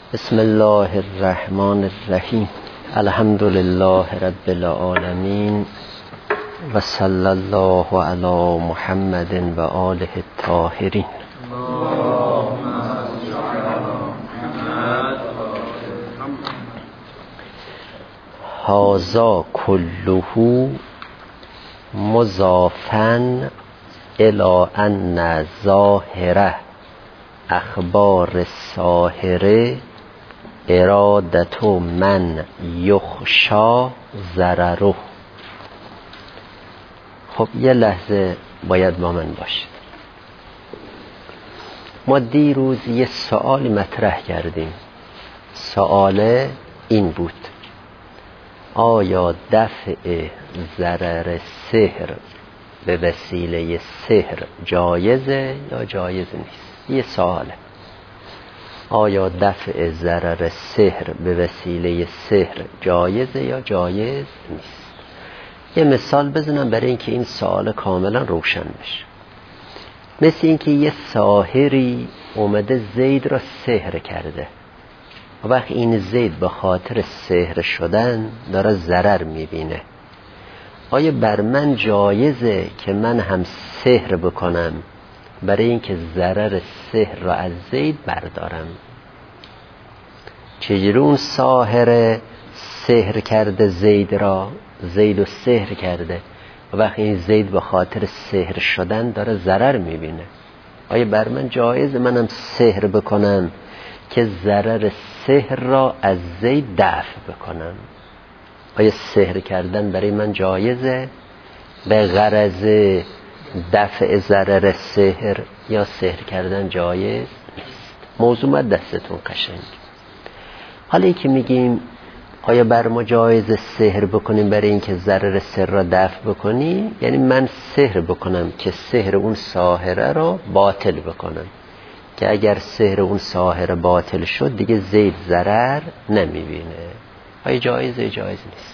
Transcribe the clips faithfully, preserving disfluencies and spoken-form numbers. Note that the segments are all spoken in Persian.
بسم الله الرحمن الرحیم. الحمد لله رب العالمین و صلی الله علی محمد و آله الطاهرین. هذا كله مضافا الی ان ظاهره اخبار الساهره ارادت من یخشا ضرره. خب یه لحظه باید با من باشید. ما دیروز یه سوال مطرح کردیم. سوال این بود: آیا دفع ضرر سحر به وسیله سحر جایزه یا جایز نیست؟ یه سواله. آیا دفع ضرر سحر به وسیله سحر جایزه یا جایز نیست؟ یه مثال بزنم برای اینکه این سوال کاملا روشن بشه. مثل اینکه یه ساحری اومده زید را سحر کرده و وقت این زید به خاطر سحر شدن داره ضرر میبینه. آیا بر من جایزه که من هم سحر بکنم برای اینکه ضرر سحر را از زید بردارم؟ چجوری اون ساحر سحر کرده زید را، زید و سحر کرده و وقتی این زید به خاطر سحر شدن داره ضرر میبینه. آیا بر من جایزه منم سحر بکنم که ضرر سحر را از زید دفع بکنم؟ آیا سحر کردن برای من جایزه به غرض دفع ضرر سحر یا سحر کردن جایز نیست؟ موضوع ما دستتون قشنگ. حالا این که میگیم آیا بر ما جایز سحر بکنیم برای اینکه ضرر سحر را دفع بکنی، یعنی من سحر بکنم که سحر اون ساحره را باطل بکنم، که اگر سحر اون ساحره باطل شد دیگه زید ضرر نمیبینه. آیا جایزه جایز نیست؟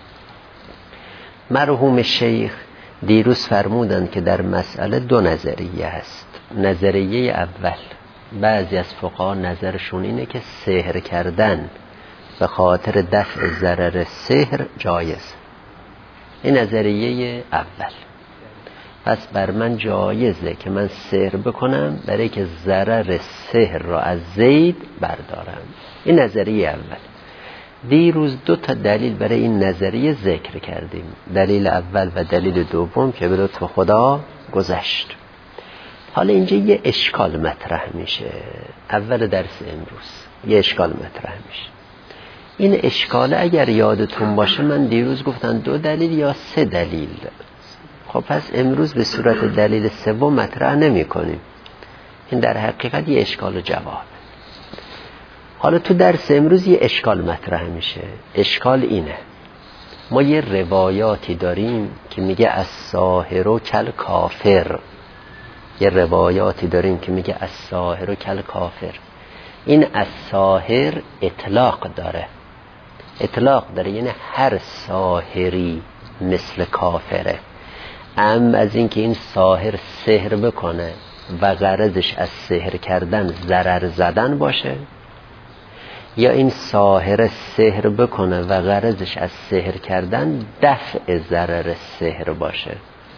مرحوم شیخ دیروز فرمودند که در مسئله دو نظریه هست. نظریه اول، بعضی از فقها نظرشون اینه که سحر کردن به خاطر دفع ضرر سحر جایز. این نظریه اول. پس بر من جایزه که من سحر بکنم برای که ضرر سحر را از زید بردارم. این نظریه اول. دیروز دو تا دلیل برای این نظریه ذکر کردیم. دلیل اول و دلیل دوم که به لطف خدا گذشت. حالا اینجا یه اشکال مطرح میشه. اول درس امروز یه اشکال مطرح میشه. این اشکال اگر یادتون باشه من دیروز گفتم دو دلیل یا سه دلیل. خب پس امروز به صورت دلیل سوم مطرح نمی کنیم. این در حقیقت یه اشکال و جواب. حالا تو درس امروز یه اشکال مطرح میشه. اشکال اینه: ما یه روایاتی داریم که میگه الساحر کل کافر. یه روایاتی داریم که میگه الساحر کل کافر. این الساحر اطلاق داره. اطلاق داره یعنی هر ساحری مثل کافره. ام از اینکه این ساحر سحر بکنه و غرضش از سحر کردن ضرر زدن باشه، یا این ساحر سحر بکنه و غرضش از سحر کردن دفع ضرر سحر باشه.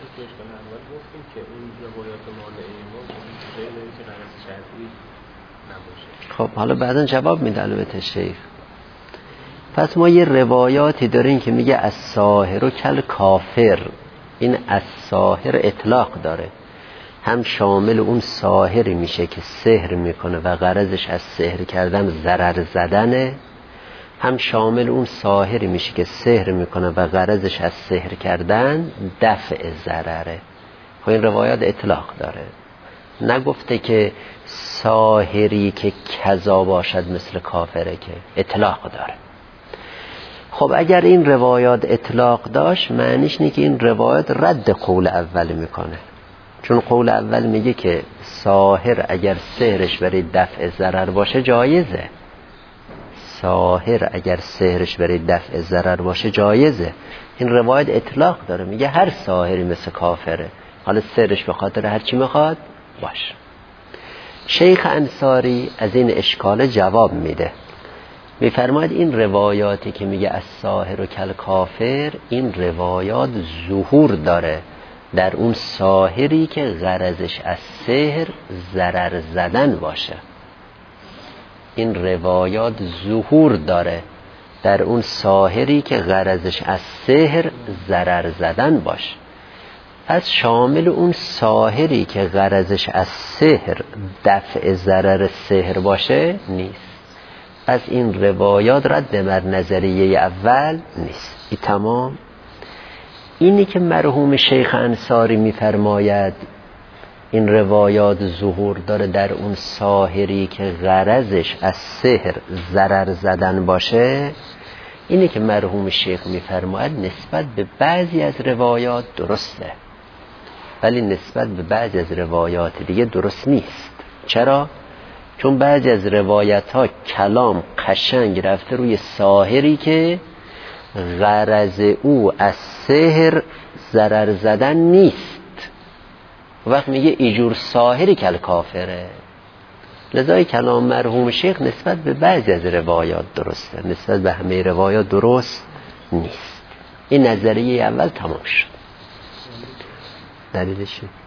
خب حالا بعدا جواب میده البته شیخ. پس ما یه روایاتی داریم که میگه الساحر کل کافر. این الساحر اطلاق داره، هم شامل اون ساحری میشه که سحر میکنه و غرضش از سحر کردن ضرر زدنه، هم شامل اون ساحری میشه که سحر میکنه و غرضش از سحر کردن دفع ضرره. خب این روایات اطلاق داره، نگفته که ساحری که کذا باشد مثل کافره، که اطلاق داره. خب اگر این روایات اطلاق داشت معنیش اینه که این روایات رد قول اول میکنه. چون قول اول میگه که ساحر اگر سحرش برای دفع ضرر باشه جایزه. ساحر اگر سحرش برای دفع ضرر باشه جایزه. این روایت اطلاق داره، میگه هر ساحری مثل کافره، حالا سحرش به خاطر هر چی میخواد باشه. شیخ انصاری از این اشکال جواب میده. میفرماید این روایاتی که میگه الساحر و کل کافر، این روایات ظهور داره در اون ساحری که غرضش از سحر ضرر زدن باشه. این روایات ظهور داره در اون ساحری که غرضش از سحر ضرر زدن باشه. پس شامل اون ساحری که غرضش از سحر دفع ضرر سحر باشه نیست. پس این روایات رد بر نظریه اول نیست. این تمام. اینی که مرحوم شیخ انصاری میفرماید این روایات ظهور داره در اون ساحری که غرضش از سحر ضرر زدن باشه، اینی که مرحوم شیخ میفرماید نسبت به بعضی از روایات درسته، ولی نسبت به بعضی از روایات دیگه درست نیست. چرا؟ چون بعضی از روایت ها کلام قشنگ رفته روی ساحری که غرض او از سحر ضرر زدن نیست. وقت میگه ایجور ساحری کل کافره. لذای کلام مرحوم شیخ نسبت به بعضی از روایات درسته، نسبت به همه روایات درست نیست. این نظریه اول تمام شد. دلیلش چی؟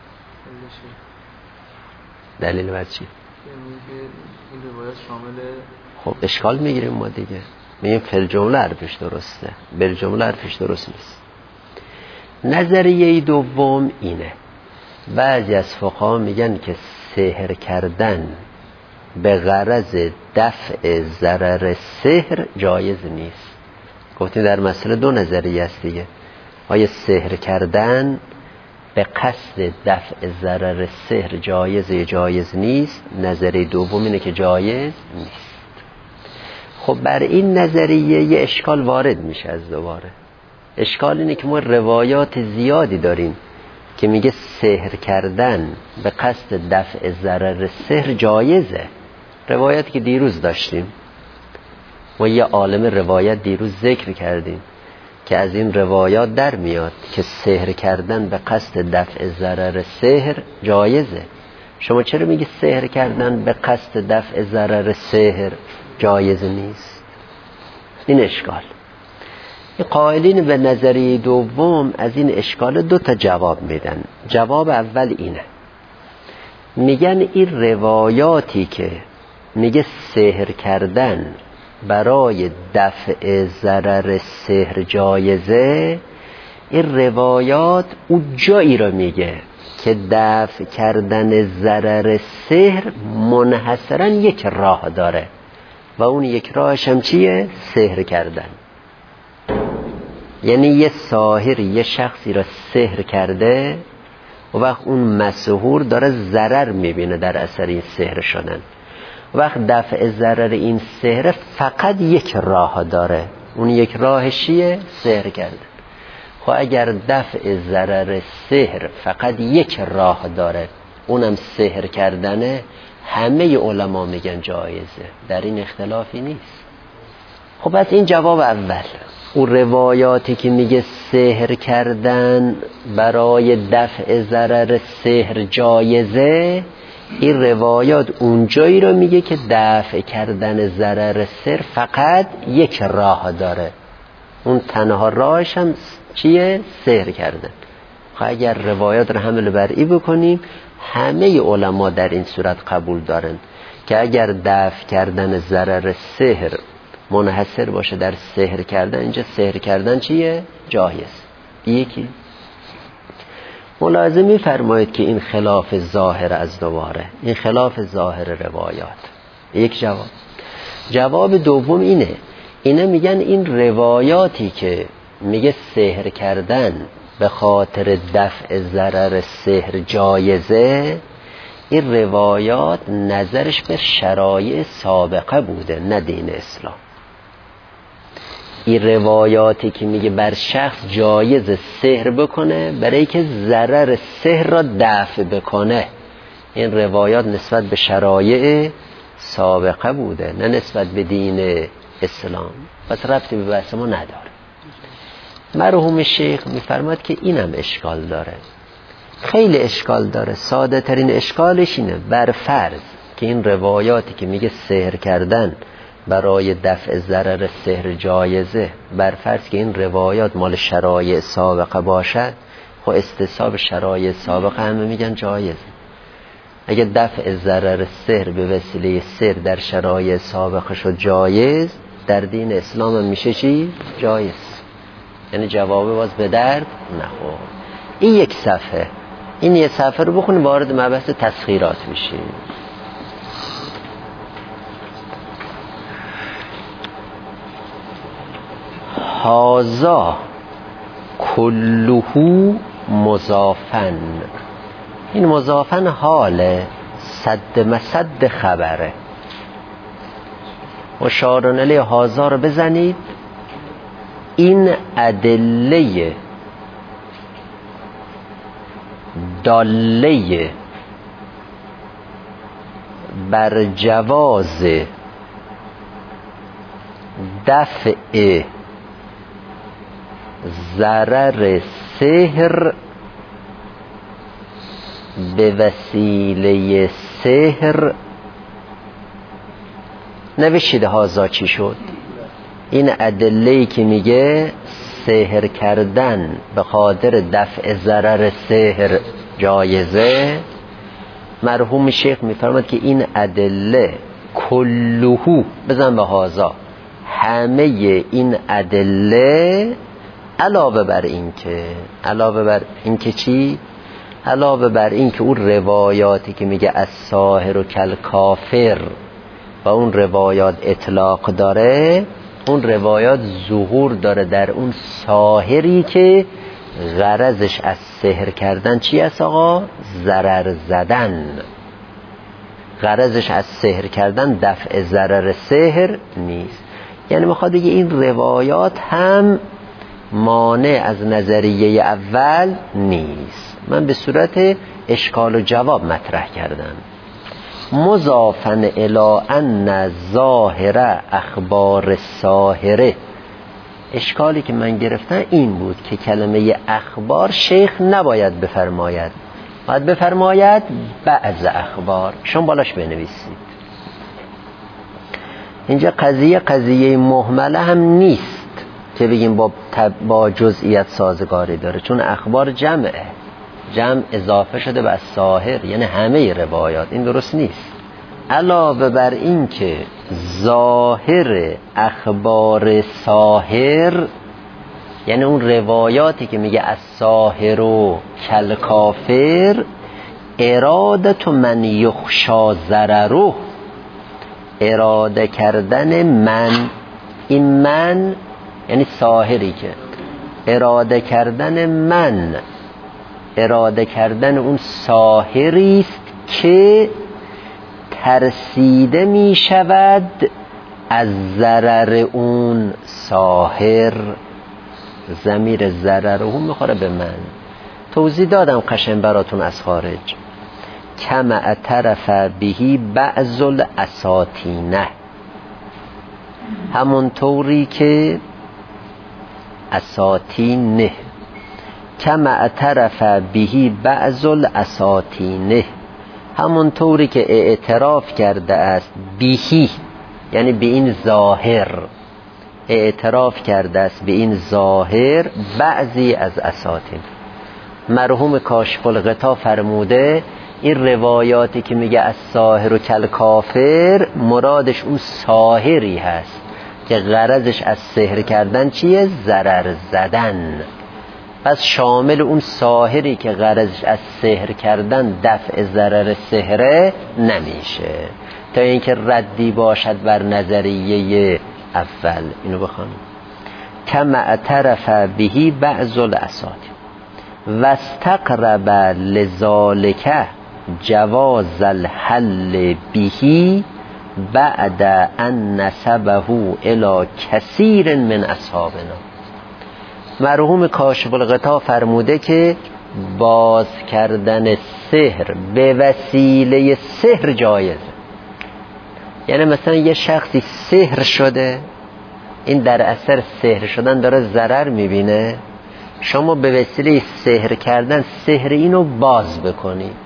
دلیل بر چی؟ این روایت شامل خب اشکال میگیریم ما دیگه، میگیم فل جمله حرفش درسته، بل جمله حرفش درست نیست. نظریه دوم اینه، بعضی از فقها میگن که سحر کردن به غرض دفع ضرر سحر جایز نیست. گفتیم در مسئله دو نظریه است دیگه، آیا سحر کردن به قصد دفع ضرر سحر جایز یا جایز نیست؟ نظریه دوم اینه که جایز نیست. خب بر این نظریه یه اشکال وارد میشه از دوباره. اشکال اینه که ما روایات زیادی داریم که میگه سحر کردن به قصد دفع ضرر سحر جایزه. روایاتی که دیروز داشتیم، ما یه عالم روایت دیروز ذکر کردیم که از این روایات در میاد که سحر کردن به قصد دفع ضرر سحر جایزه. شما چرا میگی سحر کردن به قصد دفع ضرر سحر جایز نیست؟ این اشکال. این قائلین به نظریه دوم از این اشکال دو تا جواب میدن. جواب اول اینه، میگن این روایاتی که میگه سحر کردن برای دفع ضرر سحر جایزه، این روایات او جایی را میگه که دفع کردن ضرر سحر منحصرا یک راه داره و اون یک راهش هم چیه؟ سحر کردن. یعنی یه ساحر یه شخصی را سحر کرده و وقت اون مسحور داره ضرر میبینه در اثر این سحر شدن. وقت دفع ضرر این سحر فقط یک راه داره، اون یک راهش چیه؟ سحر کردن. خب اگر دفع ضرر سحر فقط یک راه داره، اونم سحر کردنه، همه علما میگن جایزه، در این اختلافی نیست. خب پس این جواب اول. اون روایاتی که میگه سحر کردن برای دفع ضرر سحر جایزه، این روایات اونجایی رو میگه که دفع کردن ضرر سحر فقط یک راه داره، اون تنها راهش هم چیه؟ سحر کردن. خب اگر روایات رو حمل بر ای بکنیم، همه علما در این صورت قبول دارن که اگر دفع کردن ضرر سحر منحصر باشه در سحر کردن، اینجا سحر کردن چیه؟ جایز. یکی ملاحظه می‌فرمایید که این خلاف ظاهر از دوباره، این خلاف ظاهر روایات. یک جواب. جواب دوم اینه، اینه میگن این روایاتی که میگه سحر کردن به خاطر دفع ضرر سحر جایزه، این روایات نظرش به شرایع سابقه بوده، نه دین اسلام. این روایاتی که میگه بر شخص جایز سحر بکنه برای که ضرر سحر را دفع بکنه، این روایات نسبت به شرایع سابقه بوده، نه نسبت به دین اسلام. پس ربطی به بحث ما نداره. مرحوم شیخ میفرماد که اینم اشکال داره، خیلی اشکال داره. ساده ترین اشکالش اینه، بر فرض که این روایاتی که میگه سحر کردن برای دفع ضرر سحر جایزه، بر فرض که این روایات مال شرایع سابقه باشد، خب استصحاب شرایع سابقه همه میگن جایزه. اگه دفع ضرر سحر به وسیله سحر در شرایع سابقه شد جایز، در دین اسلام هم میشه چی؟ جایز. یعنی جوابه باز به درد نخور. این یک صفحه، این یک صفحه رو بخونیم وارد مبحث تسخیرات میشیم. هازا کلهو مضافن، این مضافن حاله، صد مسد خبره. مشارون علیه هازا رو بزنید. این ادله داله بر جواز دفع ضرر سحر به وسیله سحر. نوشید هازا چی شد؟ این ادله‌ای که میگه سحر کردن به خاطر دفع ضرر سحر جایزه، مرحوم شیخ میفرماد که این ادله کلهو، بزن به هازا، همه این ادله، علاوه بر این که علاوه بر این که چی؟ علاوه بر این که اون روایاتی که میگه از ساحر و کل کافر و اون روایات اطلاق داره، اون روایات ظهور داره در اون ساحری که غرضش از سحر کردن چی است آقا؟ ضرر زدن. غرضش از سحر کردن دفع ضرر سحر نیست. یعنی میخواد بگه این روایات هم مانع از نظریه اول نیست. من به صورت اشکال و جواب مطرح کردم. مضافن الی ان ظاهر اخبار ساحره، اشکالی که من گرفتم این بود که کلمه اخبار شیخ نباید بفرماید، باید بفرماید بعض اخبار. شما بالاش بنویسید. اینجا قضیه قضیه مهمله هم نیست که بگیم با, با جزئیت سازگاری داره، چون اخبار جمعه، جمع اضافه شده به ساحر، یعنی همه روایات. این درست نیست. علاوه بر این که ظاهر اخبار ساحر، یعنی اون روایاتی که میگه از ساحر و کل کافر، ارادت من یخشا ضرره، اراده کردن من، این من یعنی ساحری که اراده کردن من، اراده کردن اون ساحری است که ترسیده می شود از ضرر اون ساحر. ضمیر ضرر اون میخوره به من. توضیح دادم قشنگ براتون از خارج. کم اعترف بهی بعض الاساطینه، همون طوری که اساطینه، کم اعترف بهی بعض الاساطینه، همون طوری که اعتراف کرده است بهی، یعنی به این ظاهر، اعتراف کرده است به این ظاهر بعضی از اساطین. مرحوم کاشف الغطا فرموده این روایاتی که میگه از ساحر و کل کافر، مرادش اون ساحری هست که غرضش از سحر کردن چیه؟ ضرر زدن. پس شامل اون ساحری که غرضش از سحر کردن دفع ضرر سحره نمیشه، تا اینکه ردی باشد بر نظریه اول. اینو بخوانیم. کما اعترف بهی بعض الاساطین واستقرب لذالک جواز الحل بهی بعد ان نسبه الی کثیر من اصحابنا. مرحوم کاشف الغطا فرموده که باز کردن سحر به وسیله سحر جایزه. یعنی مثلا یه شخصی سحر شده، این در اثر سحر شدن داره ضرر میبینه، شما به وسیله سحر کردن سحر اینو باز بکنی.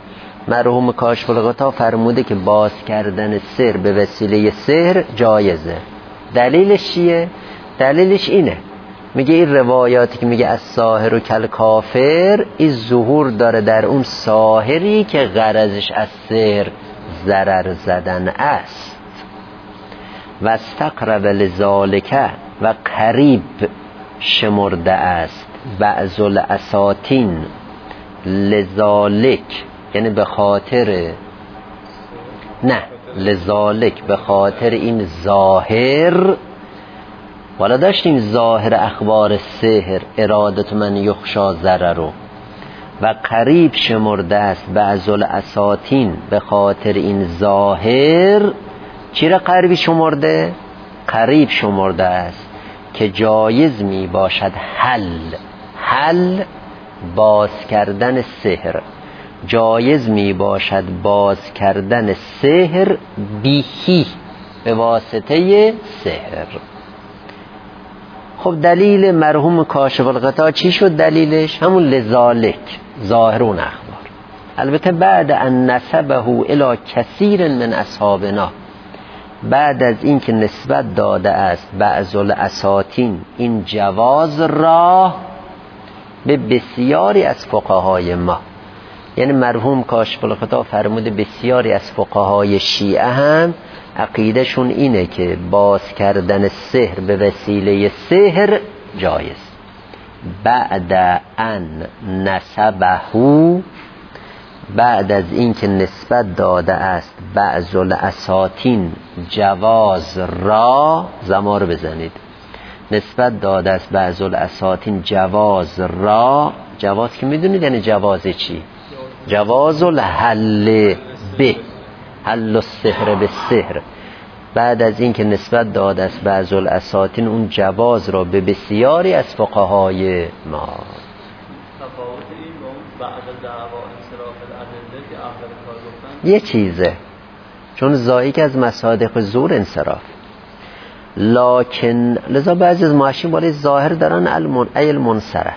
مرحوم کاشف الغطا فرموده که باز کردن سحر به وسیله سحر جایزه. دلیلش چیه؟ دلیلش اینه، میگه این روایاتی که میگه از ساحر و کل کافر، این ظهور داره در اون ساحری که غرضش از سحر ضرر زدن است. و استقرب لذالک و قریب شمرده است بعض الاساطین لذالک، یعنی به خاطر نه لذالک به خاطر این ظاهر. والا داشتیم ظاهر اخبار سحر ارادت من یخشا ضررو، و قریب شمرده است بعض الاساطین به خاطر این ظاهر. چی را قریب شمرده؟ قریب شمرده است که جایز می باشد حل حل باز کردن سحر، جایز می باشد باز کردن سحر بیهی به واسطه سحر. خب دلیل مرحوم کاشف الغطا چی شد؟ دلیلش همون لذالک، ظاهرون اخبار. البته بعد ان نسبه الی کثیر من اصحابنا، بعد از این که نسبت داده است بعض الاساطین این جواز را به بسیاری از فقهای ما، یعنی مرحوم کاشف الغطا فرموده بسیاری از فقهای شیعه هم عقیدهشون اینه که باز کردن سحر به وسیله سحر جایز. بعد ان نسبه، بعد از این که نسبت داده است بعض الاساطین جواز را، زما رو بزنید، نسبت داده است بعض الاساطین جواز را. جواز که میدونید یعنی جواز چی؟ جواز الحل به، حل السحر به سحر. بعد از این که نسبت داده است بعض الاساطین اون جواز را به بسیاری از فقهای ما. یه چیزه، چون زایی که از مصادیق زور انصراف، لکن لذا بعضی از معاشین بالای ظاهر دارن المن ایل منصرف،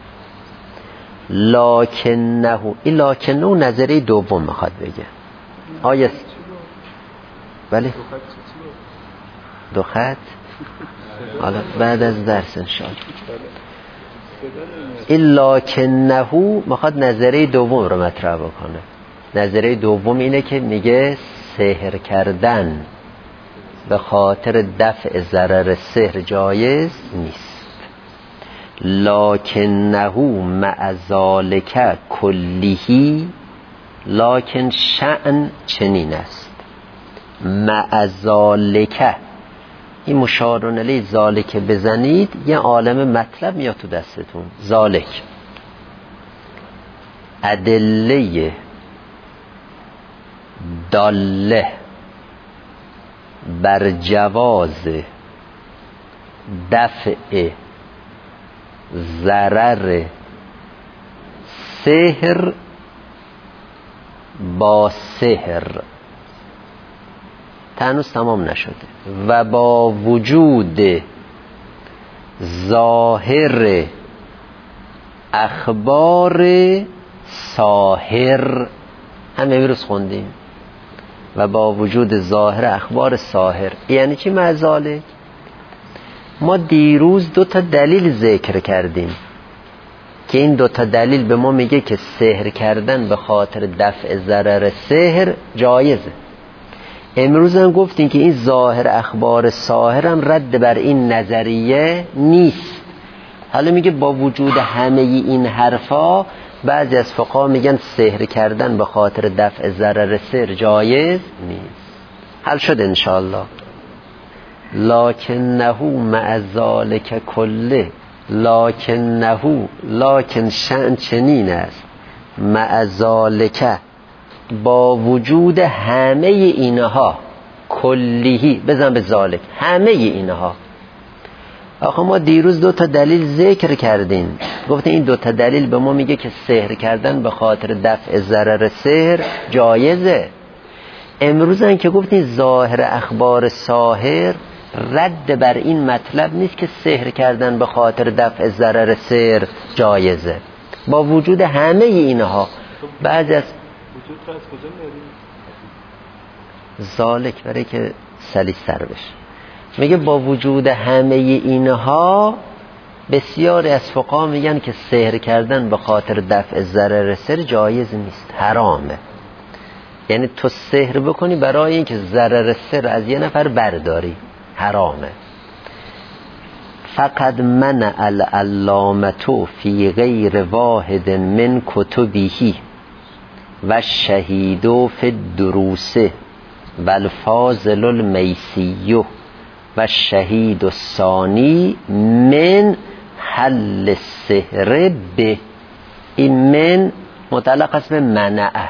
لکنه این لکنه نظری دوم میخواد بگه. آیه بله دو خط حالا بعد از درس انشاءالله. این لکنه میخواد نظری دوم رو مطرح بکنه. نظریه دوم اینه که میگه سحر کردن به خاطر دفع ضرر سحر جایز نیست. لکنه مع ذالک کلیهی، لکن شأن چنین است. مع ذالک، این مشارون علی ذالک بزنید یه عالم مطلب میاد تو دستتون. ذالک ادله داله بر جواز دفع ضرر سحر با سحر. هنوز تمام نشده. و با وجود ظاهر اخبار ساحر، هم امروز خوندیم، و با وجود ظاهر اخبار ساحر. یعنی چی مزاله؟ ما دیروز دو تا دلیل ذکر کردیم که این دو تا دلیل به ما میگه که سحر کردن به خاطر دفع ضرر سحر جایزه. امروز هم گفتیم که این ظاهر اخبار ساحر هم رد بر این نظریه نیست. حالا میگه با وجود همه این حرفا بعضی از فقها میگن سحر کردن به خاطر دفع ضرر سحر جایز نیست. حل شد انشاءالله. لکنه مع ذالک کله، لکنه لکن شأن چنین است، مع ذالک با وجود همه اینها، کلیهی بزن به ذالک، همه اینها. آخه ما دیروز دو تا دلیل ذکر کردیم، گفتیم این دو تا دلیل به ما میگه که سحر کردن به خاطر دفع ضرر سحر جایزه. امروز هم که گفتیم ظاهر اخبار ساحر رد بر این مطلب نیست که سحر کردن به خاطر دفع ضرر سحر جایزه. با وجود همه اینها بعضی از وجود رو از کجا میاریم؟ ذالک برای که سلیس‌تر بشه. میگه با وجود همه اینها بسیاری از فقها میگن که سحر کردن به خاطر دفع ضرر سر جایز نیست، حرامه. یعنی تو سحر بکنی برای اینکه ضرر سر از یه نفر برداری، حرامه. فقد منع العلامة فی غیر واحد من کتبه و الشهید فی الدروس و الفاضل المیسی و الشهید الثانی من حل السحر به. این من متعلق است به منعه،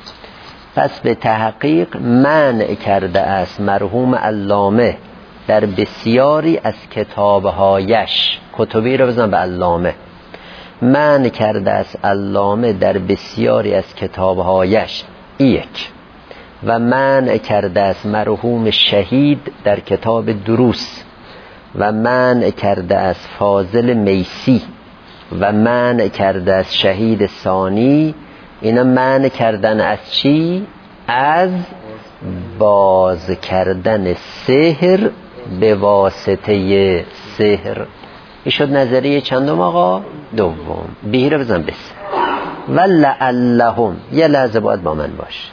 پس به تحقیق منع کرده است مرحوم علامه در بسیاری از کتابهایش، کتبی رو بزن به علامه، منع کرده است علامه در بسیاری از کتابهایش یک، و منع کرده است مرحوم شهید در کتاب دروس، و منع کرده است فاضل میسی، و منع کرده است شهید ثانی. اینا منع کردن از چی؟ از باز کردن سحر به واسطه سحر. این شد نظریه چندم آقا؟ دوم. بیهی رو بزن بس. ولعلهم، یه لحظه باید با من باش.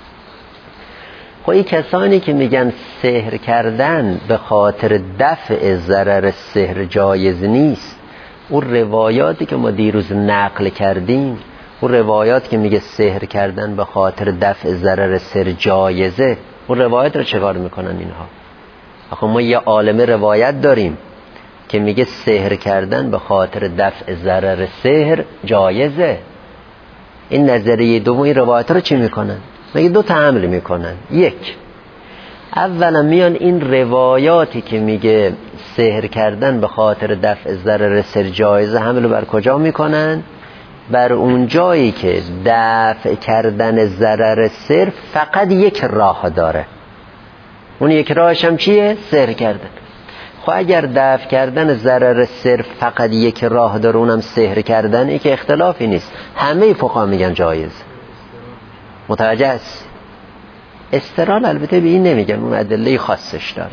خب این کسانی که میگن سحر کردن به خاطر دفع ضرر سحر جایز نیست، اون روایاتی که ما دیروز نقل کردیم، اون روایات که میگه سحر کردن به خاطر دفع ضرر سحر جایزه، اون روایت رو چکار میکنن اینها؟ آخه ما یه عالم روایت داریم که میگه سحر کردن به خاطر دفع ضرر سحر جایزه. این نظریه دوم این روایت رو چی میکنن؟ میگه دو تا حمل میکنن. یک، اولا میان این روایاتی که میگه سحر کردن به خاطر دفع ضرر سحر جایزه، حمل بر کجا میکنن؟ بر اون جایی که دفع کردن ضرر سحر فقط یک راه داره. اون یک راهش هم چیه؟ سحر کردن. خب اگر دفع کردن ضرر سحر فقط یک راه داره، اونم سحر کردن، ای که اختلافی نیست، همه فقها میگن جایز. متوجه است؟ استرال البته به این نمیگن، اون ادله خاصش داره.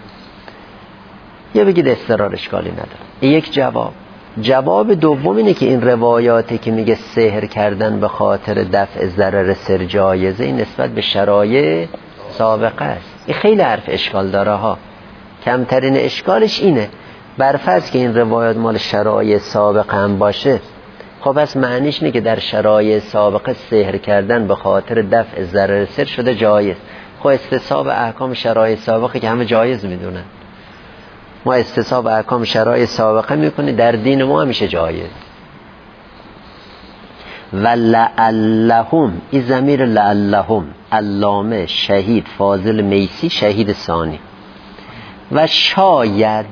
یا بگید استرال اشکالی نداره. یک جواب. جواب دوم اینه که این روایاتی که میگه سحر کردن به خاطر دفع ضرر سحر جایزه، این نسبت به شرایع سابقه است. این خیلی حرف اشکال داره ها. کمترین اشکالش اینه، برفرض که این روایات مال شرایع سابقه هم باشه، خب پس معنیش اینه که در شرایع سابقه سحر کردن به خاطر دفع ضرر سحر شده جایز. خب استصحاب احکام شرایع سابقه که همه جایز میدونن، ما استصحاب احکام شرایع سابقه میکنه، در دین ما همیشه جایز. ولعلهم، این ضمیر لعلهم، علامه، شهید، فاضل میسی، شهید ثانی. و شاید،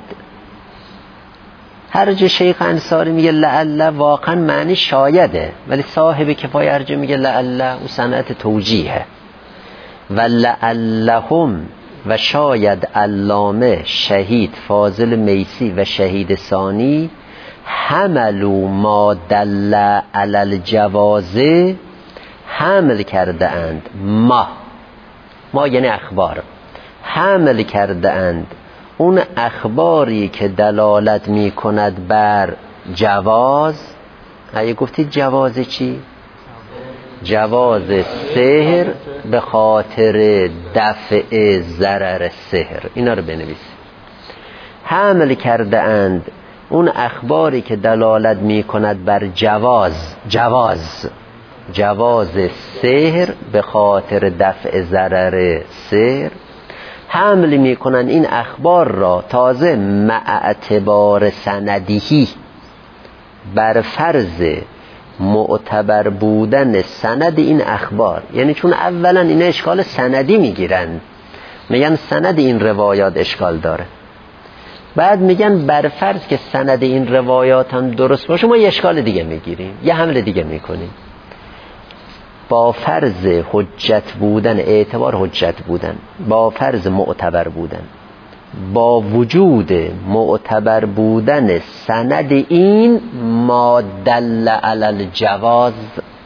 هر جا شیخ انصاری میگه لعل واقعا معنی شایده، ولی صاحب کفایه هر جا میگه لعل او صنعت توجیهه. و لعلهم، و شاید علامه، شهید، فاضل میسی و شهید ثانی حملوا ما دل علی الجواز، حمل کرده اند ما ما یعنی اخبار، حمل کرده اند اون اخباری که دلالت می کند بر جواز. اگه گفتید جواز چی؟ جواز سحر به خاطر دفع ضرر سحر. اینا رو بنویسید. حمل کرده اند اون اخباری که دلالت می کند بر جواز جواز جواز سحر به خاطر دفع ضرر سحر، حمل می کنند این اخبار را تازه مع اعتبار سندیهی، بر فرض معتبر بودن سند این اخبار. یعنی چون اولا این اشکال سندی میگیرن، میگن سند این روایات اشکال داره، بعد میگن بر فرض که سند این روایات هم درست باشه، ما یه اشکال دیگه میگیریم، یه حمل دیگه میکنیم. با فرض حجت بودن، اعتبار حجت بودن، با فرض معتبر بودن، با وجود معتبر بودن سند این ما دل علی الجواز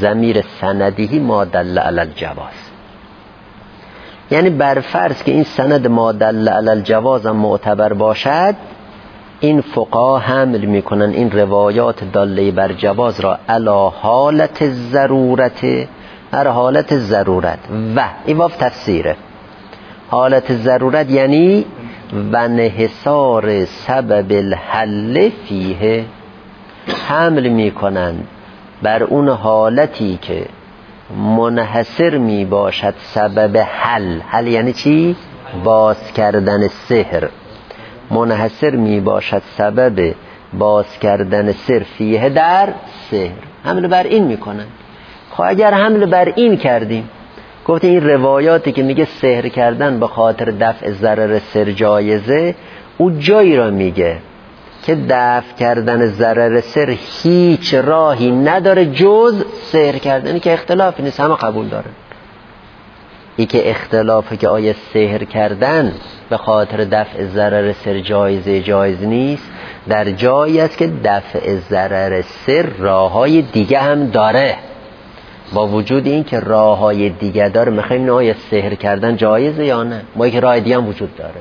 ضمیر سندی ما دل علی الجواز. یعنی بر فرض که این سند ما دل علی الجواز هم معتبر باشد، این فقها حمل میکنن این روایات داله بر جواز را علی حالت ضرورت، هر حالت ضرورت و این واف تفسیره. حالت ضرورت یعنی و انحصار سبب الحل فیه، حمل میکنند بر اون حالتی که منحصر می باشد سبب حل. حل یعنی چی؟ باز کردن سحر. منحصر می باشد سبب باز کردن سحر فیه در سحر، حمل بر این میکنن. خب اگر حمل بر این کردیم، گفته این روایاتی که میگه سحر کردن به خاطر دفع ضرر سحر جایزه، او جایی را میگه که دفع کردن ضرر سحر هیچ راهی نداره جز سحر کردن، که اختلافی نیست، همه قبول دارن. ای که اختلافه که آیا سحر کردن به خاطر دفع ضرر سحر جایزه جایز نیست، در جایی است که دفع ضرر سحر راههای دیگه هم داره. با وجود این که راههای دیگه داره، میخوایم آیا سحر کردن جایزه یا نه؟ ما یک راه دیگه هم وجود داره.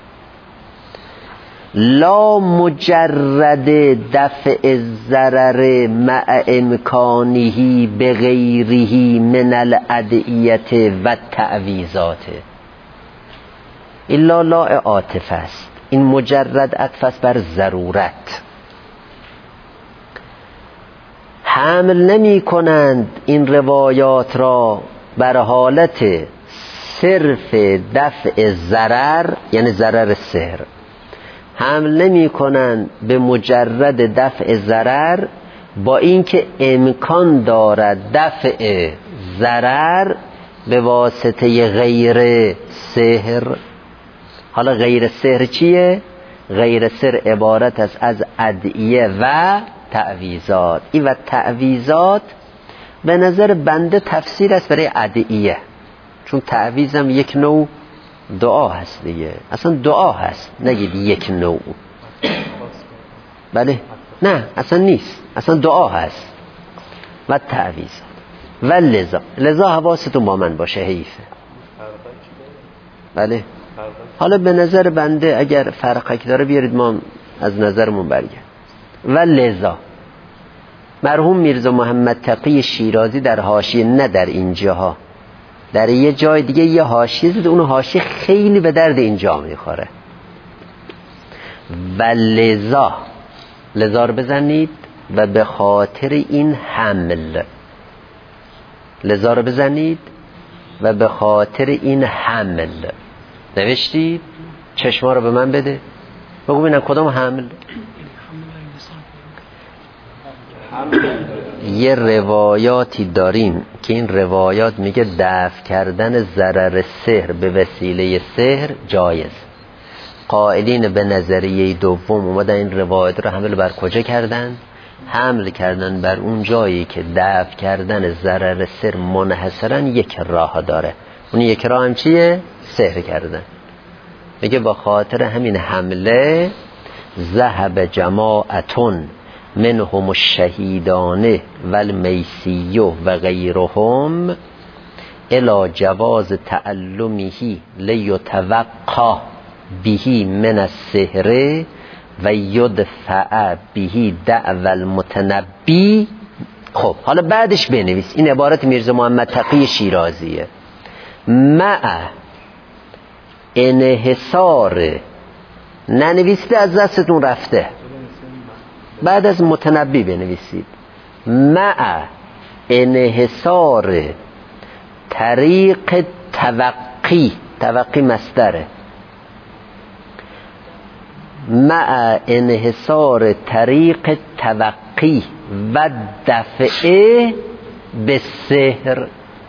لا مجرد دفع الضرر مع امکانه بغیره من الادعیه و تعویضات. الا لا عاطفه است، این مجرد عطف است بر ضرورت. حمل نمی کنند این روایات را بر حالت صرف دفع ضرر، یعنی ضرر سحر. حمل نمی کنند به مجرد دفع ضرر، با اینکه امکان دارد دفع ضرر به واسطه غیر سحر. حالا غیر سحر چیه؟ غیر سحر عبارت است از ادعیه و تعویضات. این و تعویضات به نظر بنده تفسیر است برای ادعیه، چون تعویض هم یک نوع دعا هست دیگه، اصلا دعا هست، نگید یک نوع. بله نه اصلا نیست، اصلا دعا هست و تعویضات. و لذا لذا حواستون با من باشه، حیفه. بله حالا به نظر بنده اگر فرقک داره بیارید ما از نظرمون برگرد. و لذا مرحوم میرزا محمد تقی شیرازی در حاشیه، نه در اینجاها، در یه جای دیگه یه حاشیه زده، اون حاشیه خیلی به درد اینجا میخوره. و لذا، لذا رو بزنید و به خاطر این حمل، لذا رو بزنید و به خاطر این حمل. نوشتید؟ چشما رو به من بده بگو ببینم کدام حمل. یه روایاتی داریم که این روایات میگه دفع کردن ضرر سحر به وسیله سحر جایز. قائلین به نظریه دوم اومدن این روایت رو حمل بر کجا کردن؟ حمل کردن بر اون جایی که دفع کردن ضرر سحر منحصرا یک راه داره. اون یک راه هم چیه؟ سحر کردن. میگه با خاطر همین حمله ذهب جماعتون منهم الشهیدان و المیسی و غیرهم الى جواز تعلمه لیتوقع به من السحر و یدفع به دعوى المتنبی. خب حالا بعدش بنویس، این عبارت میرزا محمد تقی شیرازیه. مع انحصار، ننویسید از دستتون رفته، بعد از متنبی بنویسید. مع انحصار طریق توقی، توقی مصدره، مع انحصار طریق توقی و دفعه به سحر.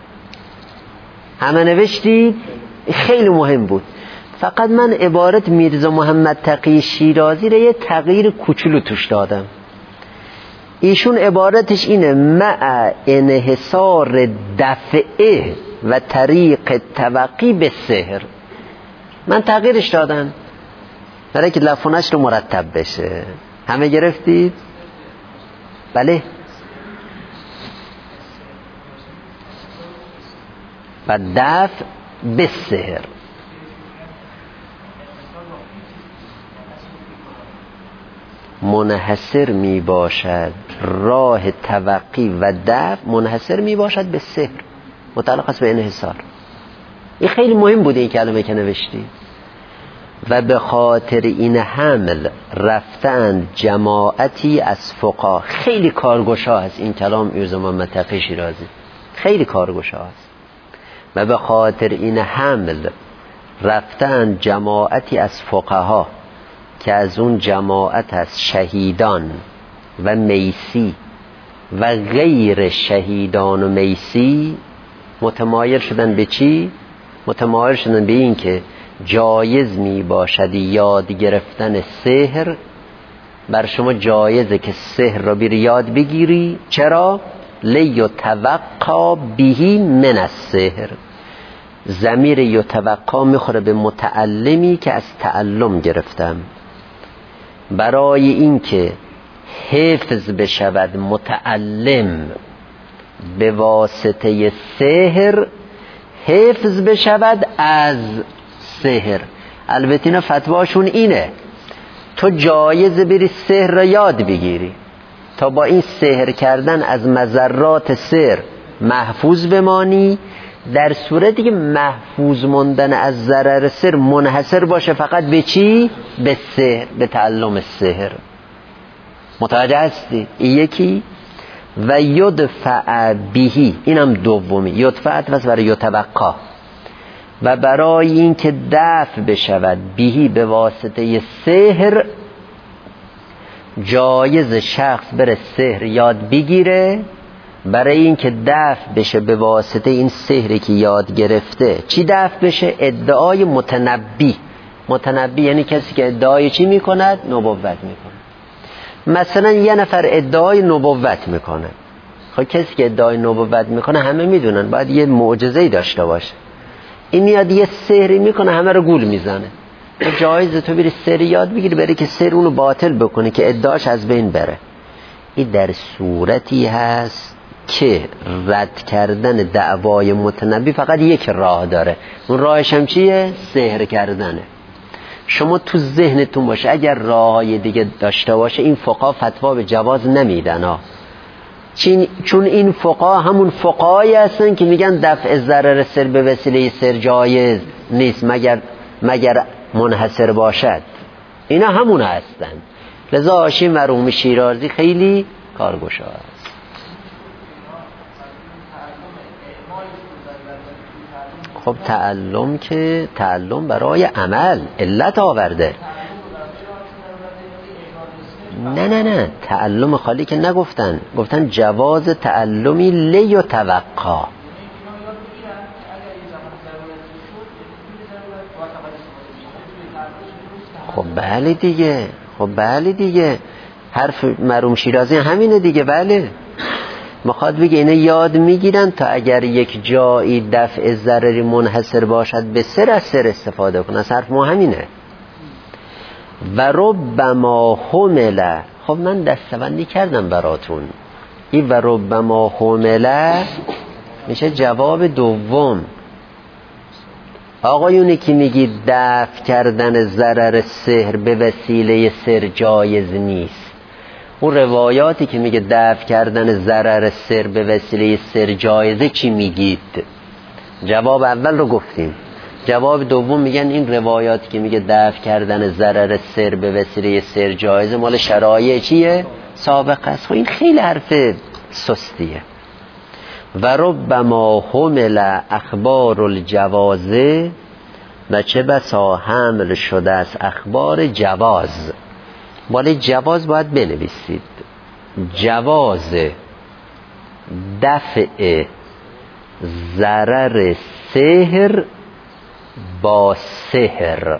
همه نوشتید؟ خیلی مهم بود. فقط من عبارت میرزا محمد تقی شیرازی رو یه تغییر کوچولو توش دادم. ایشون عبارتش اینه مع انحصار دفعه و طریق توقی به سحر. من تغییرش دادم برای که لفظش رو مرتب بشه. همه گرفتید؟ بله و دفع به سحر. منحصر می باشد راه توقی و دفع منحصر می باشد به سحر، متعلق است به انحصار. این خیلی مهم بوده این کلمه که نوشتی. و به خاطر این حمل رفتند جماعتی از فقها. خیلی کارگشا هست این کلام میرزا محمد تقی شیرازی، خیلی کارگشا هست. و به خاطر این حمل رفتند جماعتی از فقها که از اون جماعت از شهیدان و میسی و غیر شهیدان و میسی متمایل شدن به چی؟ متمایل شدن به این که جایز می باشد یاد گرفتن سحر. بر شما جایزه که سحر را بیر یاد بگیری. چرا؟ لیتوقع بهی من السحر. ضمیر یتوقع میخوره به متعلمی که از تعلم گرفتم. برای این که حفظ بشود متعلم به واسطه سحر، حفظ بشود از سحر. البته اینا فتواشون اینه تو جایز بری سحر را یاد بگیری تا با این سحر کردن از مضرات سحر محفوظ بمانی. در صورتی که محفوظ موندن از ضرر سحر منحصر باشه فقط به چی؟ به سحر، به تعلم سحر. متوجه هستی؟ این یکی. و یدفع بهی، اینم دومی. یدفع پس برای یتوقع. و برای این که دفع بشود بهی به واسطه سحر، جایز شخص بره سحر یاد بگیره. برای این که دفع بشه به واسطه این سحری که یاد گرفته. چی دفع بشه؟ ادعای متنبی. متنبی یعنی کسی که ادعای چی میکند؟ نبوت میکنه. مثلا یه نفر ادعای نبوت میکنه. خب کسی که ادعای نبوت میکنه همه میدونن باید یه معجزه‌ای داشته باشه. این میاد یه سحری میکنه همه رو گول میزنه. جایزه تو بری سحر یاد بگیری بری که سحر اونو باطل بکنه که ادعاش از بین بره. این در صورتی هست که رد کردن دعوای متنبی فقط یک راه داره. اون راهش هم چیه؟ سحر کردنه. شما تو ذهنتون باشه اگر راههای دیگه داشته باشه این فقها فتوا به جواز نمیدن ها. چون این فقها همون فقهایی هستن که میگن دفع ضرر سر به وسیله سر جایز نیست مگر مگر منحصر باشد. اینا همون هستن. لذا هاشم مرحوم شیرازی خیلی کارگشا است. خب تعلم که تعلم برای عمل علت آورده. نه نه نه تعلم خالی که نگفتن، گفتن جواز تعلمی لیتوقع. خب بله دیگه، خب بله دیگه، حرف مرحوم شیرازی همینه دیگه. بله میخواد بگه اینا یاد میگیرن تا اگر یک جایی دفع ضرری منحصر باشد به سر از سر استفاده کنن. حرف ما همینه. و ربما حمله. خب من دستبندی کردم براتون. این و ربما حمله میشه جواب دوم. آقایونی که میگی دفع کردن ضرر سحر به وسیله سحر جایز نیست، اون روایاتی که میگه دفع کردن ضرر سحر به وسیله سحر جایزه چی میگید؟ جواب اول رو گفتیم. جواب دوم میگن این روایاتی که میگه دفع کردن ضرر سحر به وسیله سحر جایزه مال شرایع چیه؟ سابقه است. خب این خیلی حرف سستیه. و ربما حمل اخبار الجوازه، و چه بسا حمل شده است اخبار جواز. مال جواز باید بنویسید. جواز دفع ضرر سحر با سحر.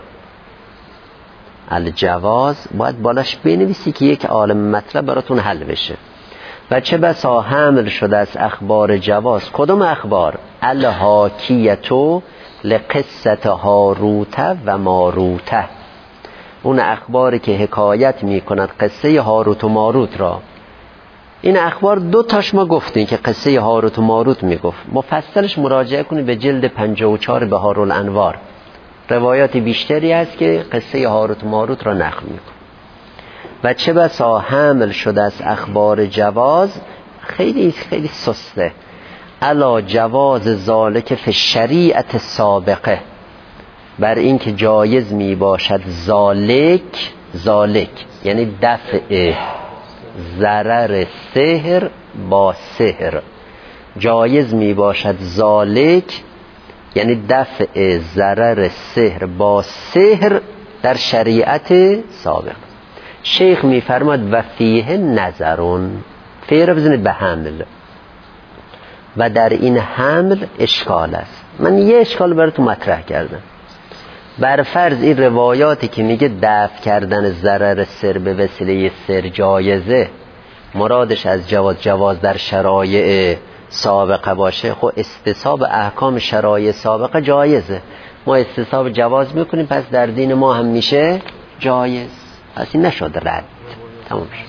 الجواز باید بالاش بنویسی که یک عالم مطلب براتون حل بشه. و چه بسا حمل شده از اخبار جواز. کدوم اخبار؟ الحاکیتو لقصت هاروت و ماروت. اون اخباری که حکایت می کند قصه هاروت و ماروت را. این اخبار دو تاش ما گفتیم که قصه هاروت و ماروت میگفت. مفصلش مراجعه کنید به جلد پنجاه و چهار بهارالانوار، روایات بیشتری هست که قصه هاروت و ماروت را نقل میکنه. و چه بسا حمل شده از اخبار جواز، خیلی خیلی سسته، علا جواز ذالک فی شریعت سابقه، بر این که جایز می باشد ذالک، ذالک یعنی دفع ضرر سحر با سحر، جایز می باشد ذالک یعنی دفع ضرر سحر با سحر در شریعت سابق. شیخ می فرماد و فیه نظرون، فیه را بزنید به حمل، و در این حمل اشکال است. من یه اشکال براتون مطرح کردم. بر فرض این روایاتی که میگه دفع کردن ضرر سر به وسیله سر جایزه، مرادش از جواز جواز در شرایع سابقه باشه، خب استصحاب احکام شرایع سابقه جایزه، ما استصحاب جواز میکنیم، پس در دین ما هم میشه جایز. پس این نشد رد، تمام شد.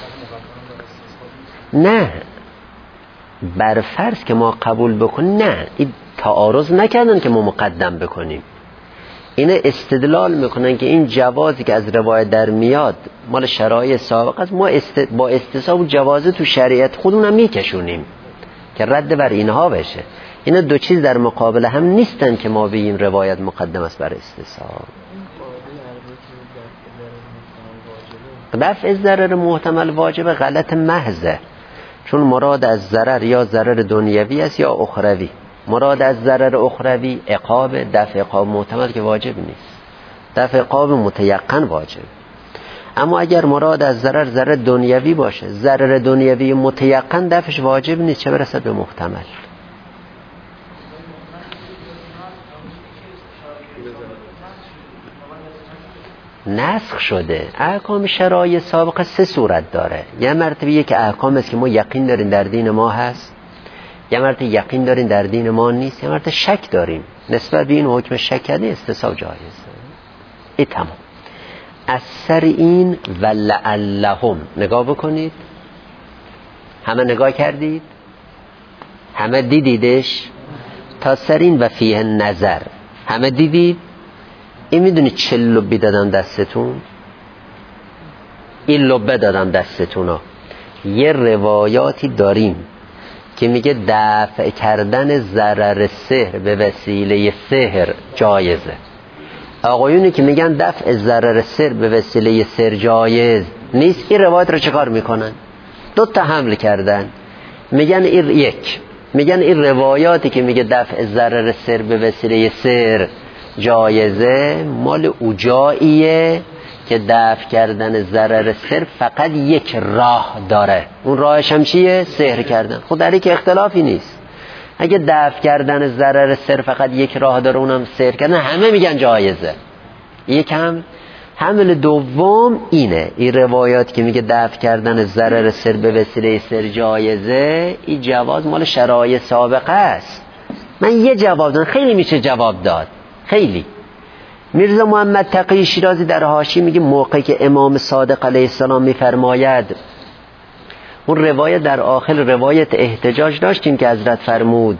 نه، بر فرض که ما قبول بکنیم، نه، این تعارض نکردن که ما مقدم بکنیم. اینه استدلال میکنن که این جوازی که از روایت در میاد مال شرایع سابقه است، ما است... با استصحاب جوازه تو شریعت خودمون میکشونیم که رد بر اینها بشه. اینا دو چیز در مقابل هم نیستن که ما بگیم روایت مقدم است بر استصحاب. دفع ضرر محتمل واجب غلط محضه، چون مراد از ضرر یا ضرر دنیوی است یا اخروی. مراد از ضرر اخروی عقاب، دفع عقاب محتمل که واجب نیست، دفع عقاب متیقن واجب. اما اگر مراد از ضرر ضرر دنیوی باشه، ضرر دنیوی متیقن دفعش واجب نیست، چه برسد به محتمل. نسخ شده. احکام شرایع سابقه سه صورت داره. یه مرتبه یک احکام است که ما یقین داریم در دین ما هست، یه مرتبه یقین داریم در دین ما نیست، یه مرتبه شک داریم. نسبت به این حکم شک کرده استصحاب جایزه. این تمام. از سر این ولعلهم نگاه بکنید. همه نگاه کردید؟ همه دیدیدش؟ تا سر این و فیه نظر همه دیدید؟ این میدونید چه لبی دادم دستتون؟ این لبه دادم دستتون ها. یه روایاتی داریم که میگه دفع کردن ضرر سحر به وسیله سحر جایزه. آقایونی که میگن دفع ضرر سحر به وسیله سحر جایز نیست، این روایت رو چه کار میکنن؟ دو تا حمل کردن. میگن این یک، میگن این روایاتی که میگه دفع ضرر سحر به وسیله سحر جایزه مال اوجاییه که دفع کردن ضرر سحر فقط یک راه داره. اون راهش هم چیه؟ سحر کردن. خود در یک اختلافی نیست. اگه دفع کردن ضرر سحر فقط یک راه داره، اونم سحر کردن، همه میگن جایزه. یکم حمل دوم اینه، این روایات که میگه دفع کردن ضرر سحر به وسیله سحر جایزه، این جواز مال شرایع سابقه است. من یه جواب دادم، خیلی میشه جواب داد، خیلی. میرزا محمد تقی شیرازی در حاشیه میگه موقعی که امام صادق علیه السلام میفرماید، اون روایت در آخر روایت احتجاج داشتیم که حضرت فرمود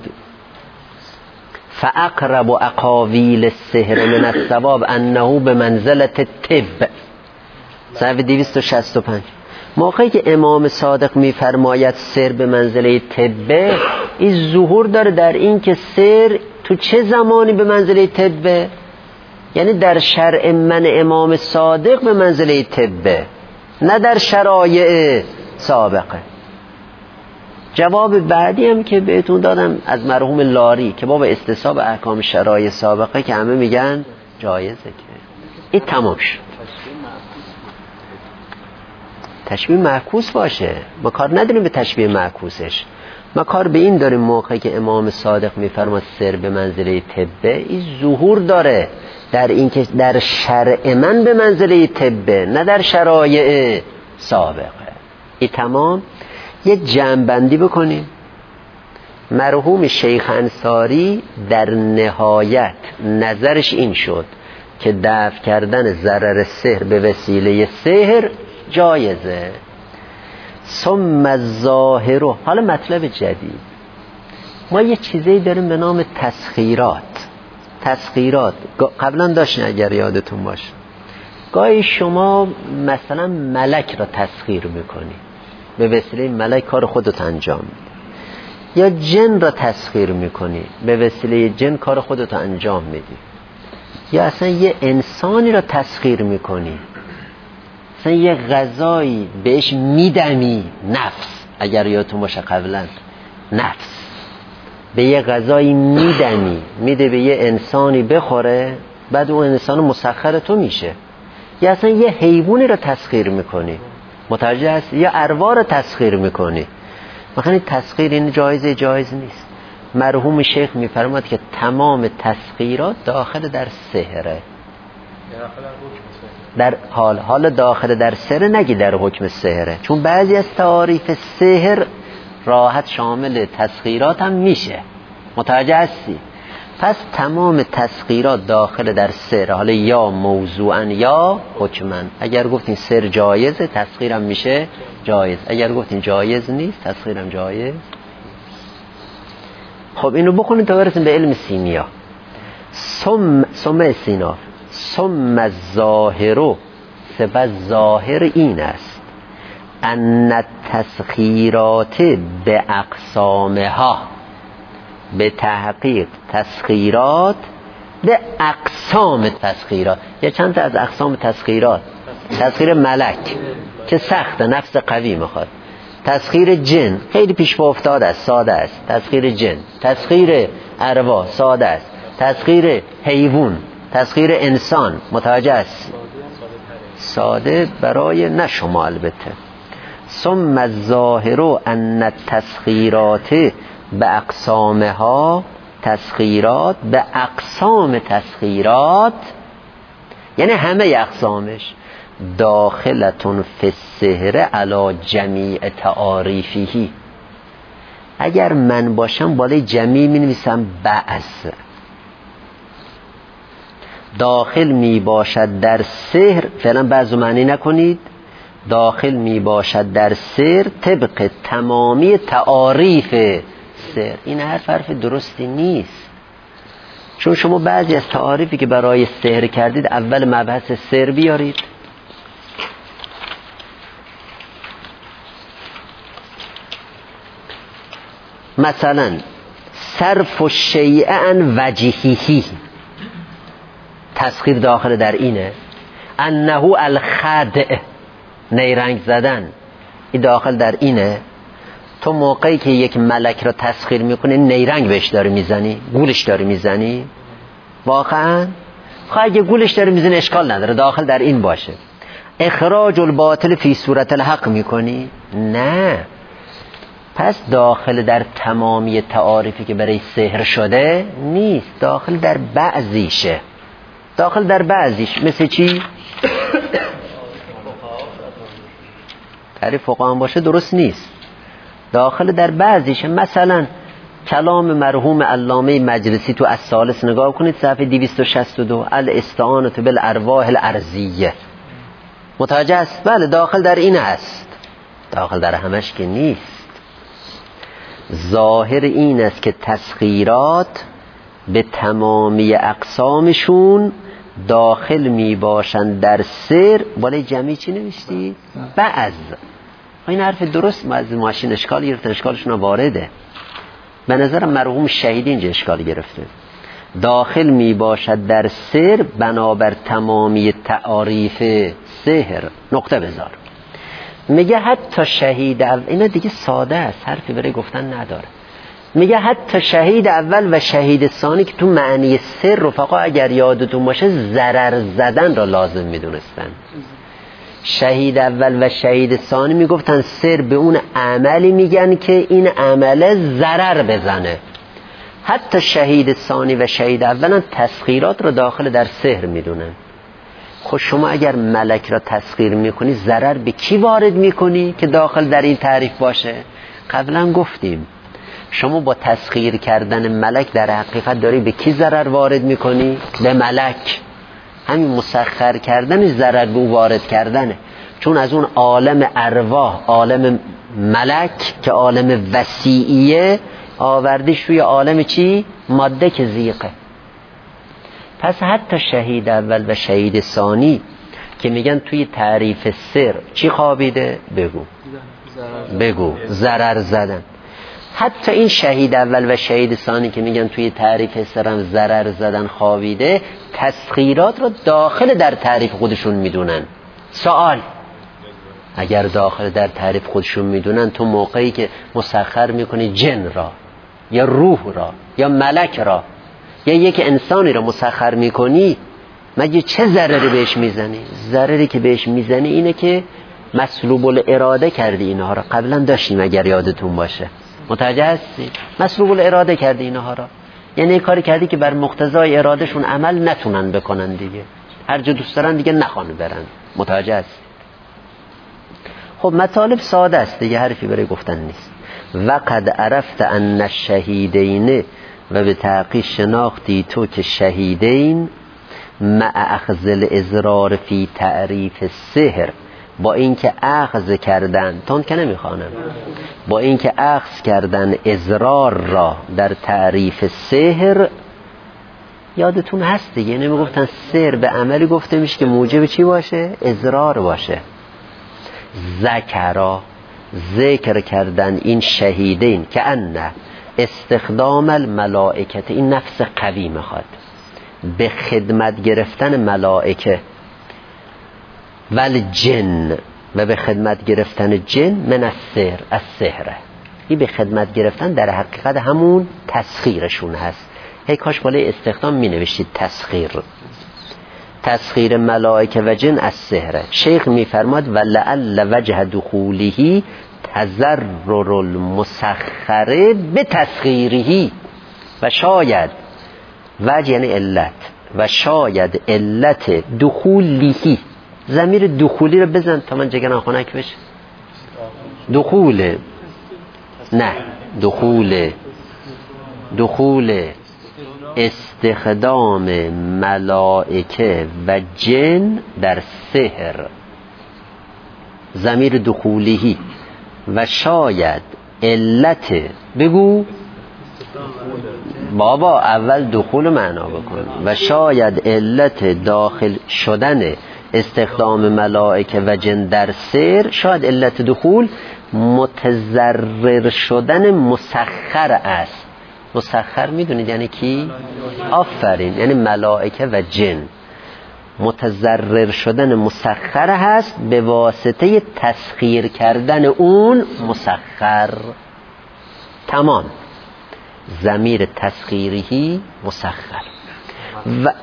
فاقرب و اقاویل السحر من الثواب انه به منزلت الطب، صفحه دویست و شصت و پنج. موقعی که امام صادق میفرماید سحر به منزله طب، این ظهور داره در این که سحر تو چه زمانی به منزله طب؟ یعنی در شرع من امام صادق به منزله طب، نه در شرایع سابقه. جواب بعدی هم که بهتون دادم از مرحوم لاری که باب استصحاب احکام شرایع سابقه که همه میگن جایزه، که این تمام شد. تشبیه معکوس باشه، ما کار نداریم به تشبیه معکوسش، ما کار به این داریم موقعی که امام صادق میفرماد سر به منزله طبه، این ظهور داره در این که در شرع من به منزله طبه، نه در شرایع سابقه. این تمام. یک جمع‌بندی بکنیم. مرحوم شیخ انصاری در نهایت نظرش این شد که دفع کردن ضرر سحر به وسیله سحر جایزه. ثم الظاهر. حالا مطلب جدید، ما یه چیزی داریم به نام تسخیرات. تسخیرات قبلا داشتین اگر یادتون باشه، گاهی شما مثلا ملک را تسخیر میکنی، به وسیله ملک کار خودت انجام میدی، یا جن را تسخیر میکنی، به وسیله جن کار خودت انجام میدی، یا اصلا یه انسانی را تسخیر میکنی، اصلا یه غذایی بهش میدمی، نفس اگر یادتون باشه قبلا، نفس به یه غذایی میدمی، میده به یه انسانی بخوره، بعد اون انسان مسخر تو میشه. یا اصلا یه حیوانی را تسخیر میکنی، متوجه هست؟ یا ارواح را تسخیر میکنی. مثلا تسخیر این جایز جایز نیست. مرحوم شیخ میفرماد که تمام تسخیرات داخل در سحره. در حال حال داخل در سحر نگی در حکم سحره، چون بعضی از تعاریف سحر راحت شامل تسخیرات هم میشه، متوجه هستی؟ پس تمام تسخیرات داخل در سحر، حالا یا موضوعا یا حکما. اگر گفتین سحر جایزه، تسخیرم میشه جایز. اگر گفتین جایز نیست، تسخیرم جایز. خب اینو بخونید تا برسیم به علم سیمیا. ثم ثم سینا ثم الظاهر، سپس ظاهر این است ان التسخیرات به اقسامها، به تحقیق تسخیرات به اقسام تسخیرات. یا چند تا از اقسام تسخیرات: تسخیر ملک که سخته، نفس قوی میخواد. تسخیر جن خیلی پیش پا افتاده است، ساده است. تسخیر جن، تسخیر ارواح ساده است. تسخیر حیوان، تسخیر انسان، متوجه است؟ ساده برای نه شما البته. ثم الظاهر ان التسخیرات به اقسامها، تسخیرات به اقسام تسخیرات یعنی همه اقسامش، داخلتون فی السحر علی جمیع تعاریفه. اگر من باشم بالای جمیع می نویسم بعض. داخل می باشد در سحر، فعلا بعضو معنی نکنید، داخل می باشد در سحر طبق تمامی تعاریف سحر. این حرف حرف درستی نیست، چون شما بعضی از تعاریفی که برای سحر کردید اول مبحث سحر بیارید. مثلا صرف الشیء عن وجهه، تسخیر داخل در اینه. انه الخدع، نیرنگ زدن، این داخل در اینه. تو موقعی که یک ملک را تسخیر میکنی نیرنگ بهش داری میزنی، گولش داری میزنی. واقعا خواهی اگه گولش داری میزنی اشکال نداره، داخل در این باشه. اخراج الباطل فی صورت الحق میکنی؟ نه. پس داخل در تمامی تعاریفی که برای سحر شده نیست، داخل در بعضیشه. داخل در بعضیش مثل چی؟ تعریف فقها هم باشه درست نیست، داخل در بعضیشه. مثلا کلام مرحوم علامه مجلسی تو الثالث نگاه کنید، صفحه دویست و شصت و دو، الاستعانة بالارواح الارضیه. متوجه است؟ بله داخل در این هست، داخل در همش که نیست. ظاهر این است که تسخیرات به تمامی اقسامشون داخل می باشند در سر. بالای جمعی چی نوشتی؟ بعض. این حرف درست، از ماشین اشکال گرفتن، اشکالشون وارده. به نظرم مرحوم شهیدی اینجا اشکال گرفته. داخل می باشد در سر بنابر تمامی تعاریف سحر. نقطه بذار. میگه حتی شهید اول، اینا دیگه ساده است، حرفی برای گفتن نداره. میگه حتی شهید اول و شهید ثانی که تو معنی سر رفقا اگر یادتون باشه ضرر زدن را لازم میدونستن. شهید اول و شهید ثانی میگفتن سر به اون عملی میگن که این عمله ضرر بزنه. حتی شهید ثانی و شهید اول هم تسخیرات را داخل در سحر میدونن. خب شما اگر ملک را تسخیر میکنی ضرر به کی وارد میکنی که داخل در این تعریف باشه؟ قبلا گفتیم شما با تسخیر کردن ملک در حقیقت داری به کی ضرر وارد میکنی؟ به ملک. همین مسخر کردن ضرر به او وارد کردنه. چون از اون عالم ارواح، عالم ملک که عالم وسیعیه، آوردیش روی عالم چی؟ ماده که زیقه. پس حتی شهید اول و شهید ثانی که میگن توی تعریف سر چی خوابیده؟ بگو بگو ضرر زدن. حتی این شهید اول و شهید ثانی که میگن توی تعریف سرم ضرر زدن خوابیده، تسخیرات رو داخل در تعریف خودشون میدونن. سوال: اگر داخل در تعریف خودشون میدونن، تو موقعی که مسخر میکنی جن را یا روح را یا ملک را یا یک انسانی را مسخر میکنی، مگه چه ضرری بهش میزنی؟ ضرری که بهش میزنی اینه که مسلوب الاراده کردی. اینها را قبلا داشتیم اگر یادتون باشه، متوجه هستی؟ مسلوب الاراده کردی اینها را، یعنی کاری کردی که بر مقتضای ارادهشون عمل نتونن بکنن دیگه، هر جا دوست دارن دیگه نخوان برن. متوجه هستی؟ خب مطالب ساده است دیگه، حرفی برای گفتن نیست. وقد عرفت ان الشهیدین، و به تحقیق شناختی تو که شهیدین مع اخذ الاضرار فی تعریف السحر، با اینکه اخذ کردن، تون که نمیخوانم، با اینکه اخذ کردن اضرار را در تعریف سحر. یادتون هست دیگه، نمیگفتن سحر به عملی گفته میشه که موجب چی باشه؟ اضرار باشه. ذکرا، ذکر کردن این شهیدین که ان استخدام الملائکه، این نفس قوی میخواد به خدمت گرفتن ملائکه، ول جن، و به خدمت گرفتن جن، من السحر، از سحره. این به خدمت گرفتن در حقیقت همون تسخیرشون هست. هی کاش بالای استخدام می نوشتید تسخیر، تسخیر ملائکه و جن از سحره. شیخ می فرماد و لعل وجه دخوله تضرر المسخره به تسخیره، و شاید وجه یعنی علت، و شاید علت دخوله، ضمیر دخولی رو بزن تا من جگرم خنک بشه. دخول، نه دخول، دخول استخدام ملائکه و جن در سحر، ضمیر دخولی. و شاید علت، بگو بابا اول دخول معنا بکن. و شاید علت داخل شدن استخدام ملائکه و جن در سحر، شاید علت دخول متضرر شدن مسخر است. مسخر میدونید یعنی کی؟ آفرین، یعنی ملائکه و جن. متضرر شدن مسخر هست به واسطه تسخیر کردن اون مسخر. تمام. ضمیر تسخیری مسخر. و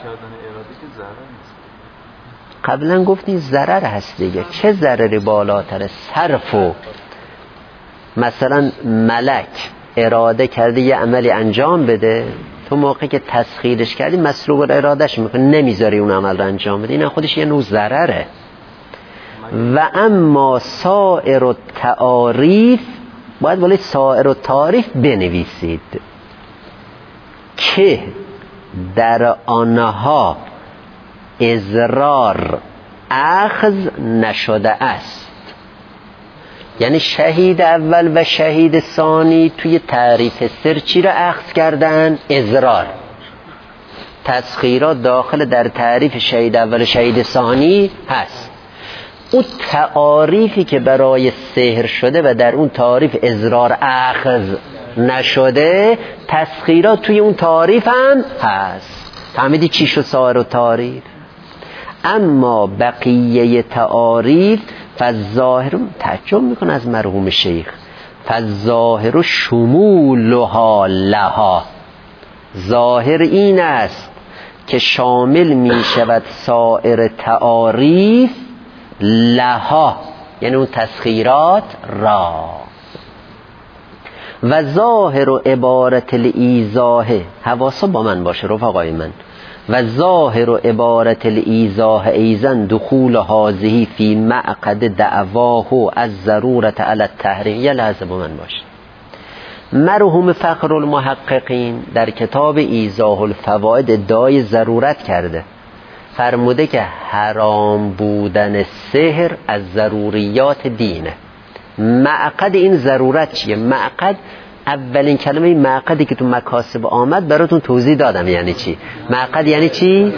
قبلا گفتیم ضرر هست دیگه. چه ضرری بالاتر؟ صرف و مثلا ملک اراده کرده یه عملی انجام بده، تو موقعی که تسخیرش کردی مسلوب ارادهش میکنه، نمیذاری اون عمل رو انجام بده، این خودش یه نوع ضرره. و اما سائر التعاریف، باید ولی سائر التعاریف بنویسید که در آنها اضرار اخذ نشده است. یعنی شهید اول و شهید ثانی توی تعریف سر چی را اخذ کردن؟ اضرار. تسخیرات داخل در تعریف شهید اول و شهید ثانی هست. اون تعاریفی که برای سحر شده و در اون تعریف اضرار اخذ نشده، تسخیرات توی اون تعریف هم هست. فهمیدی چی شد سایر و تعریف؟ اما بقیه تعاریف فالظاهر، تعجب میکنه از مرحوم شیخ، فالظاهر شمولها لها، ظاهر این است که شامل میشود سایر تعاریف لها، یعنی اون تسخیرات را. و ظاهر و عبارت الایضاح، حواسا با من باشه رفقای من، و ظاهر و عبارت الایضاح ایزن دخول هذه فی معقد دعواه از ضرورت علی التحریم. یه لحظه با من باشه. مرحوم فخر المحققین در کتاب ایضاح الفوائد ادعای ضرورت کرده. فرموده که حرام بودن سحر از ضروریات دینه. معقد این ضرورت چیه؟ معقد اولین کلمه این معقدی که تو مکاسب آمد براتون توضیح دادم یعنی چی. معقد یعنی چی؟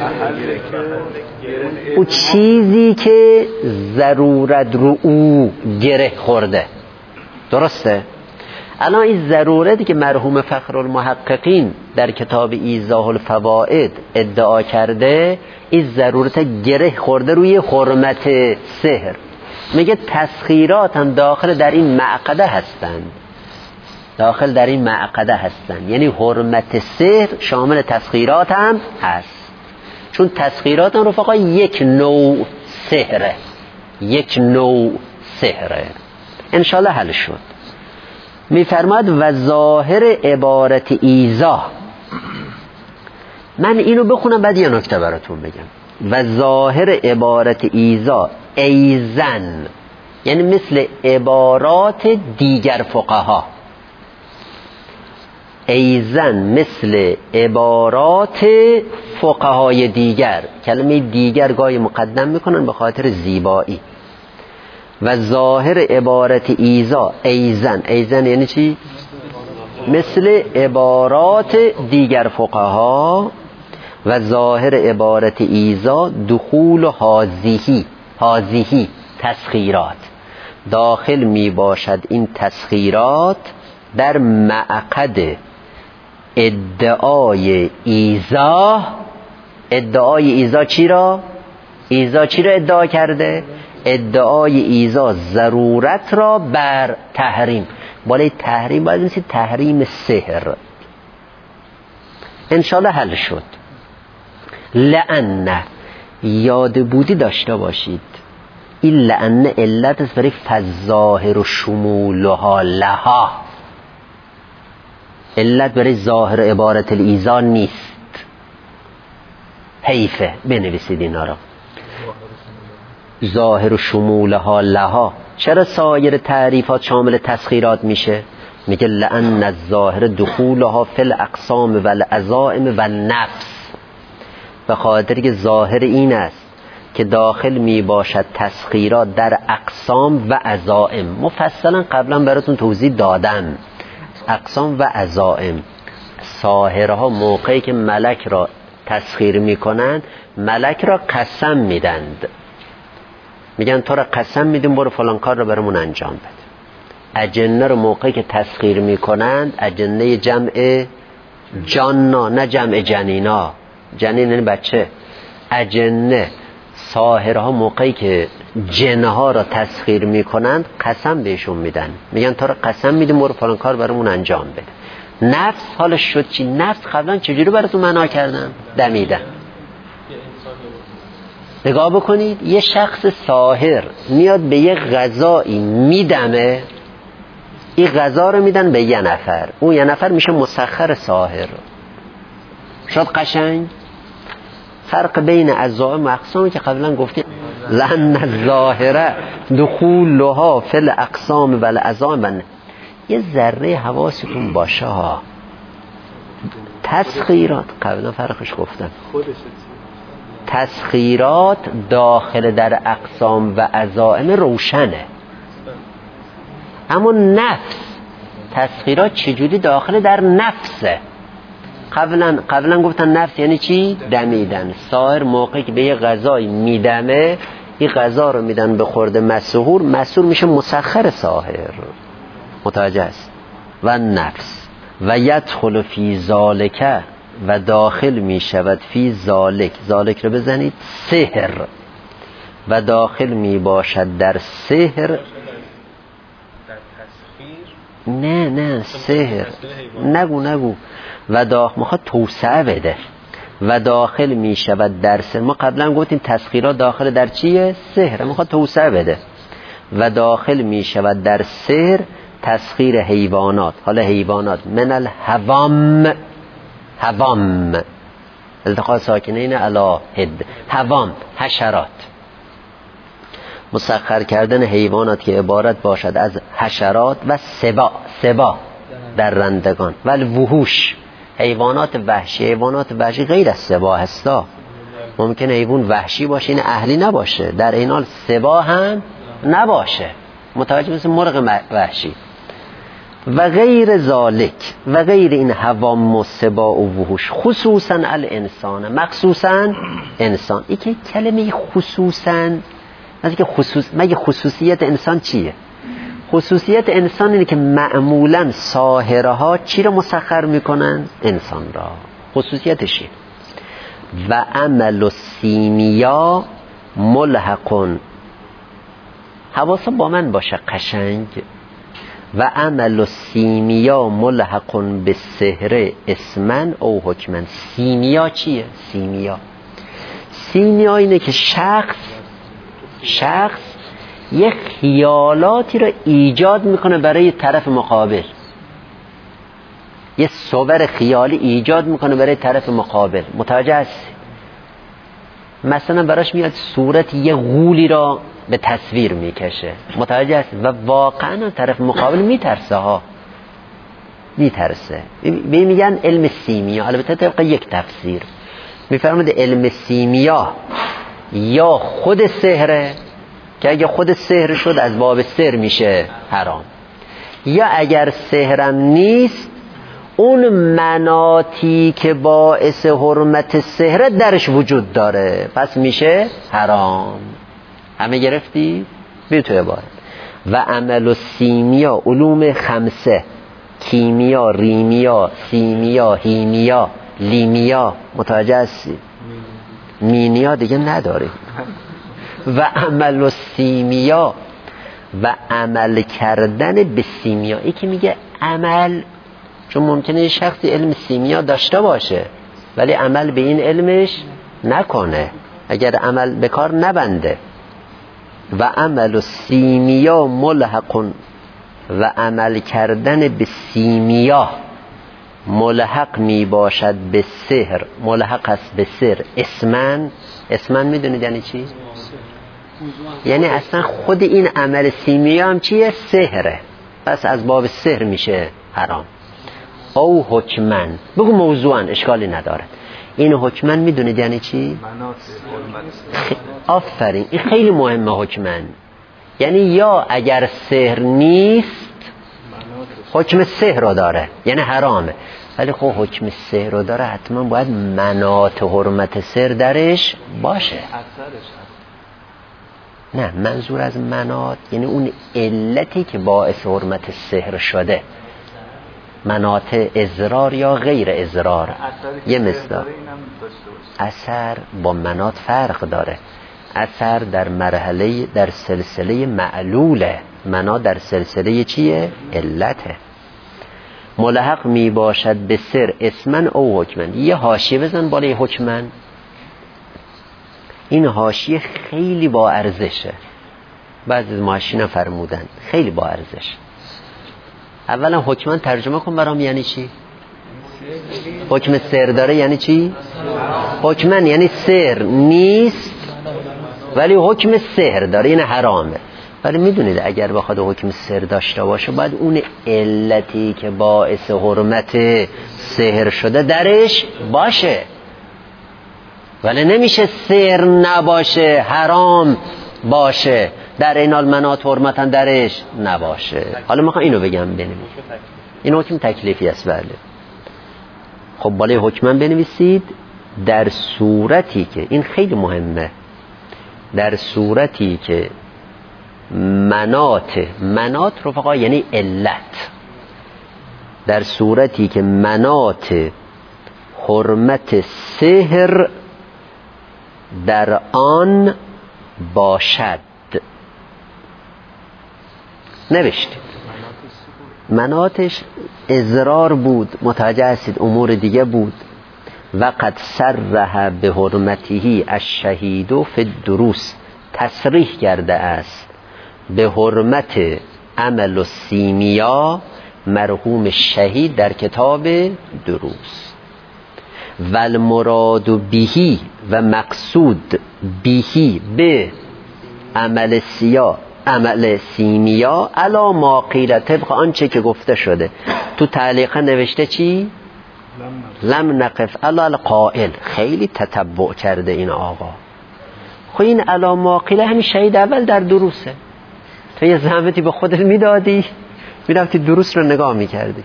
او چیزی که ضرورت رو او گره خورده. درسته؟ الان این ضرورتی که مرحوم فخرالمحققین در کتاب ایضاح الفوائد ادعا کرده، این ضرورت گره خورده روی حرمت سحر. میگه تسخیرات هم داخل در این معقده هستند، داخل در این معقده هستند، یعنی حرمت سحر شامل تسخیرات هم هست. چون تسخیرات هم رفقا یک نوع سحره، یک نوع سحره. انشالله حل شد. میفرماد و ظاهر عبارت ایزا. من اینو بخونم بعد یه نکته براتون بگم. و ظاهر عبارت ایزا ایزن، یعنی مثل عبارات دیگر فقها. ایزن مثل عبارات فقهای دیگر. کلمه دیگر گاهی مقدم میکنن به خاطر زیبایی. و ظاهر عبارت ایزا ایزن، ایزن یعنی چی؟ مثل عبارات دیگر فقها. و ظاهر عبارت ایزا دخول حاضیهی، حاضیهی تسخیرات، داخل می باشد این تسخیرات در معقد ادعای ایزا. ادعای ایزا چی را؟ ایزا چی را ادعا کرده؟ ادعای ایزا ضرورت را بر تحریم. بالای تحریم باید مثل تحریم سحر. انشالله حل شد. لأن یاد بودی داشته باشید این لأن علت است برای فظاهر و شمولها لها. علت برای ظاهر عبارت الایزا نیست. حیفه بنویسید اینا را. ظاهر و شمولها لها. چرا سایر تعریفات شامل تسخیرات میشه؟ میگه لأن الظاهر دخولها فی الاقسام و العزائم و النفس. به خاطر که ظاهر این است که داخل می باشد تسخیرات در اقسام و عزائم. مفصلا قبلا براتون توضیح دادم. اقسام و عزائم، ساحرها موقعی که ملک را تسخیر می کنند ملک را قسم میدند، میگن تو را قسم میدیم برو فلان کار را برامون انجام بده. اجنه رو موقعی که تسخیر می کنند، اجنه جمع جانا نه جمع جنینا، جنین یعنی بچه، اجنه، ساحرها موقعی که جنها را تسخیر می کنند قسم بهشون میدن، میگن تو را قسم میدیم برو فلان کار برامون انجام بده. نفس حالش شد چی؟ نفس قبلا چجوری براتون معنا کردم؟ دمیدن. نگاه بکنید یه شخص ساحر میاد به یه غذایی میدمه، این غذا رو میدن به یه نفر، اون یه نفر میشه مسخر ساحر. شد قشنگ؟ فرق بین عزائم و اقسامی که قبلا گفتیم. لأن الظاهره دخولها فی الاقسام و العزائم. یه ذره حواستون باشه ها. تسخیرات قبلا فرقش گفتم، تسخیرات داخل در اقسام و عزائم روشنه، اما نفس تسخیرات چجوری داخل در نفسه؟ قبلا قبلا گفتن نفس یعنی چی؟ دمیدن. ساحر موقعی که به یه غذایی میدمه، این غذا رو میدن به خورد مسحور، مسحور میشه مسخر ساحر. متوجه است؟ و نفس و یدخل فی ذالک، و داخل می شود فی ذالک، ذالک رو بزنید سحر، و داخل می باشد در سحر. نه نه سحر نگو نگو و داخل میخواد توسعه بده. و داخل می شود در سحر. ما قبلا گفتیم تسخیرات داخل در چیه؟ سحر. میخواد توسعه بده. و داخل می شود در سحر تسخیر حیوانات. حالا حیوانات من الهوام، هوام التقاء ساکنین علی هد، هوام حشرات، مسخر کردن حیوانات که عبارت باشد از حشرات و سبا، سبا در رندگان و الوحوش، حیوانات وحشی. حیوانات وحشی غیر از سبا هستا، ممکنه حیوان وحشی باشه این اهلی نباشه، در این حال سبا هم نباشه، متوجه مثل مرغ وحشی. و غیر ذالک و غیر این حوام و سبا و وحوش خصوصا الانسان، مخصوصا انسان. این که کلمه خصوصا از که خصوص مگه خصوصیت انسان چیه؟ خصوصیت انسان اینه که معمولا ساحره ها چی رو مسخر میکنن؟ انسان را. خصوصیتش اینه. و عمل السیمیا ملحقون، حواسا با من باشه قشنگ. و عمل السیمیا ملحقون به سحر اسمن او حکمن. سیمیا چیه؟ سیمیا سیمیا اینه که شخص شخص یک خیالاتی رو ایجاد میکنه برای طرف مقابل، یه صور خیالی ایجاد میکنه برای طرف مقابل. متوجه هستی؟ مثلا براش میاد صورت یه غولی را به تصویر میکشه، متوجه هستی؟ و واقعا طرف مقابل میترسه ها، میترسه. به میگن علم سیمیا. البته طبق یک تفسیر میفرماید علم سیمیا یا خود سحره که اگه خود سحر شد از باب سحر میشه حرام، یا اگر سحرم نیست اون مناطی که باعث حرمت سحر درش وجود داره پس میشه حرام. همه گرفتی؟ بیا توی باید. و عمل و سیمیا علوم خمسه، کیمیا، ریمیا، سیمیا، هیمیا، لیمیا، متوجه هستی؟ مینیا دیگه نداره. و عمل و سیمیا و عمل کردن به سیمیا. ای که میگه عمل، چون ممکنه شخصی علم سیمیا داشته باشه ولی عمل به این علمش نکنه، اگر عمل به کار نبنده. و عمل و سیمیا ملحقون و عمل کردن به سیمیا ملحق می باشد به سحر، ملحق است به سحر. اسمن، اسمن میدونید یعنی چی؟ یعنی اصلا خود این عمل سیمیا هم چیه؟ سحره، پس از باب سحر میشه حرام. او حکمن، بگو موضوعا اشکالی نداره. این حکمن میدونید یعنی چی؟ آفرین، این خیلی مهمه. حکمن یعنی یا اگر سحر نیست حکم سحر رو داره یعنی حرامه، ولی خب حکم سحر رو داره حتما باید مناط حرمت سحر درش باشه. نه، منظور از مناط یعنی اون علتی که باعث حرمت سحر شده، مناط اضرار یا غیر اضرار. یه مثال اثر با مناط فرق داره. اثر در مرحله در سلسله معلوله، مناط در سلسله چیه؟ علته. ملحق می باشد به سر اسمن او حکمن. یه حاشیه بزن بالای حکمن. این حاشیه خیلی با ارزشه، بعضی از ماشینا فرمودن خیلی با ارزش. اولا حکمن ترجمه کن برام یعنی چی؟ حکم سر داره یعنی چی؟ حکمن یعنی سر نیست ولی حکم سحر داره، یعنی حرامه. ولی میدونید اگر بخواد حکم سر داشته باشه باید اون علتی که باعث حرمت سحر شده درش باشه، ولی نمیشه سحر نباشه حرام باشه در این حال مناط حرمتن درش نباشه. حالا میخوام اینو بگم بنویس، این حکم تکلیفی است. بله خب بالای حکمن بنویسید در صورتی که، این خیلی مهمه، در صورتی که مناط، مناط رفقا یعنی علت، در صورتی که مناط حرمت سحر در آن باشد. نوشتید مناطش اضرار بود، متوجه هستید، امور دیگه بود. وقد صرح به حرمته الشهید فی الدروس، تصریح کرده است به حرمت عمل و سیمیا مرحوم شهید در کتاب دروس. و المراد بهی و مقصود بهی به عمل سیا عمل سیمیا علا ما قیل، طبق آنچه که گفته شده. تو تعلیقه نوشته چی؟ لم نقف علی القائل. خیلی تتبع کرده این آقا. خب این علا ماقیله همین شهید اول در دروسه. تو یه زحمتی به خودت میدادی، میرفتی دروس رو نگاه میکردی.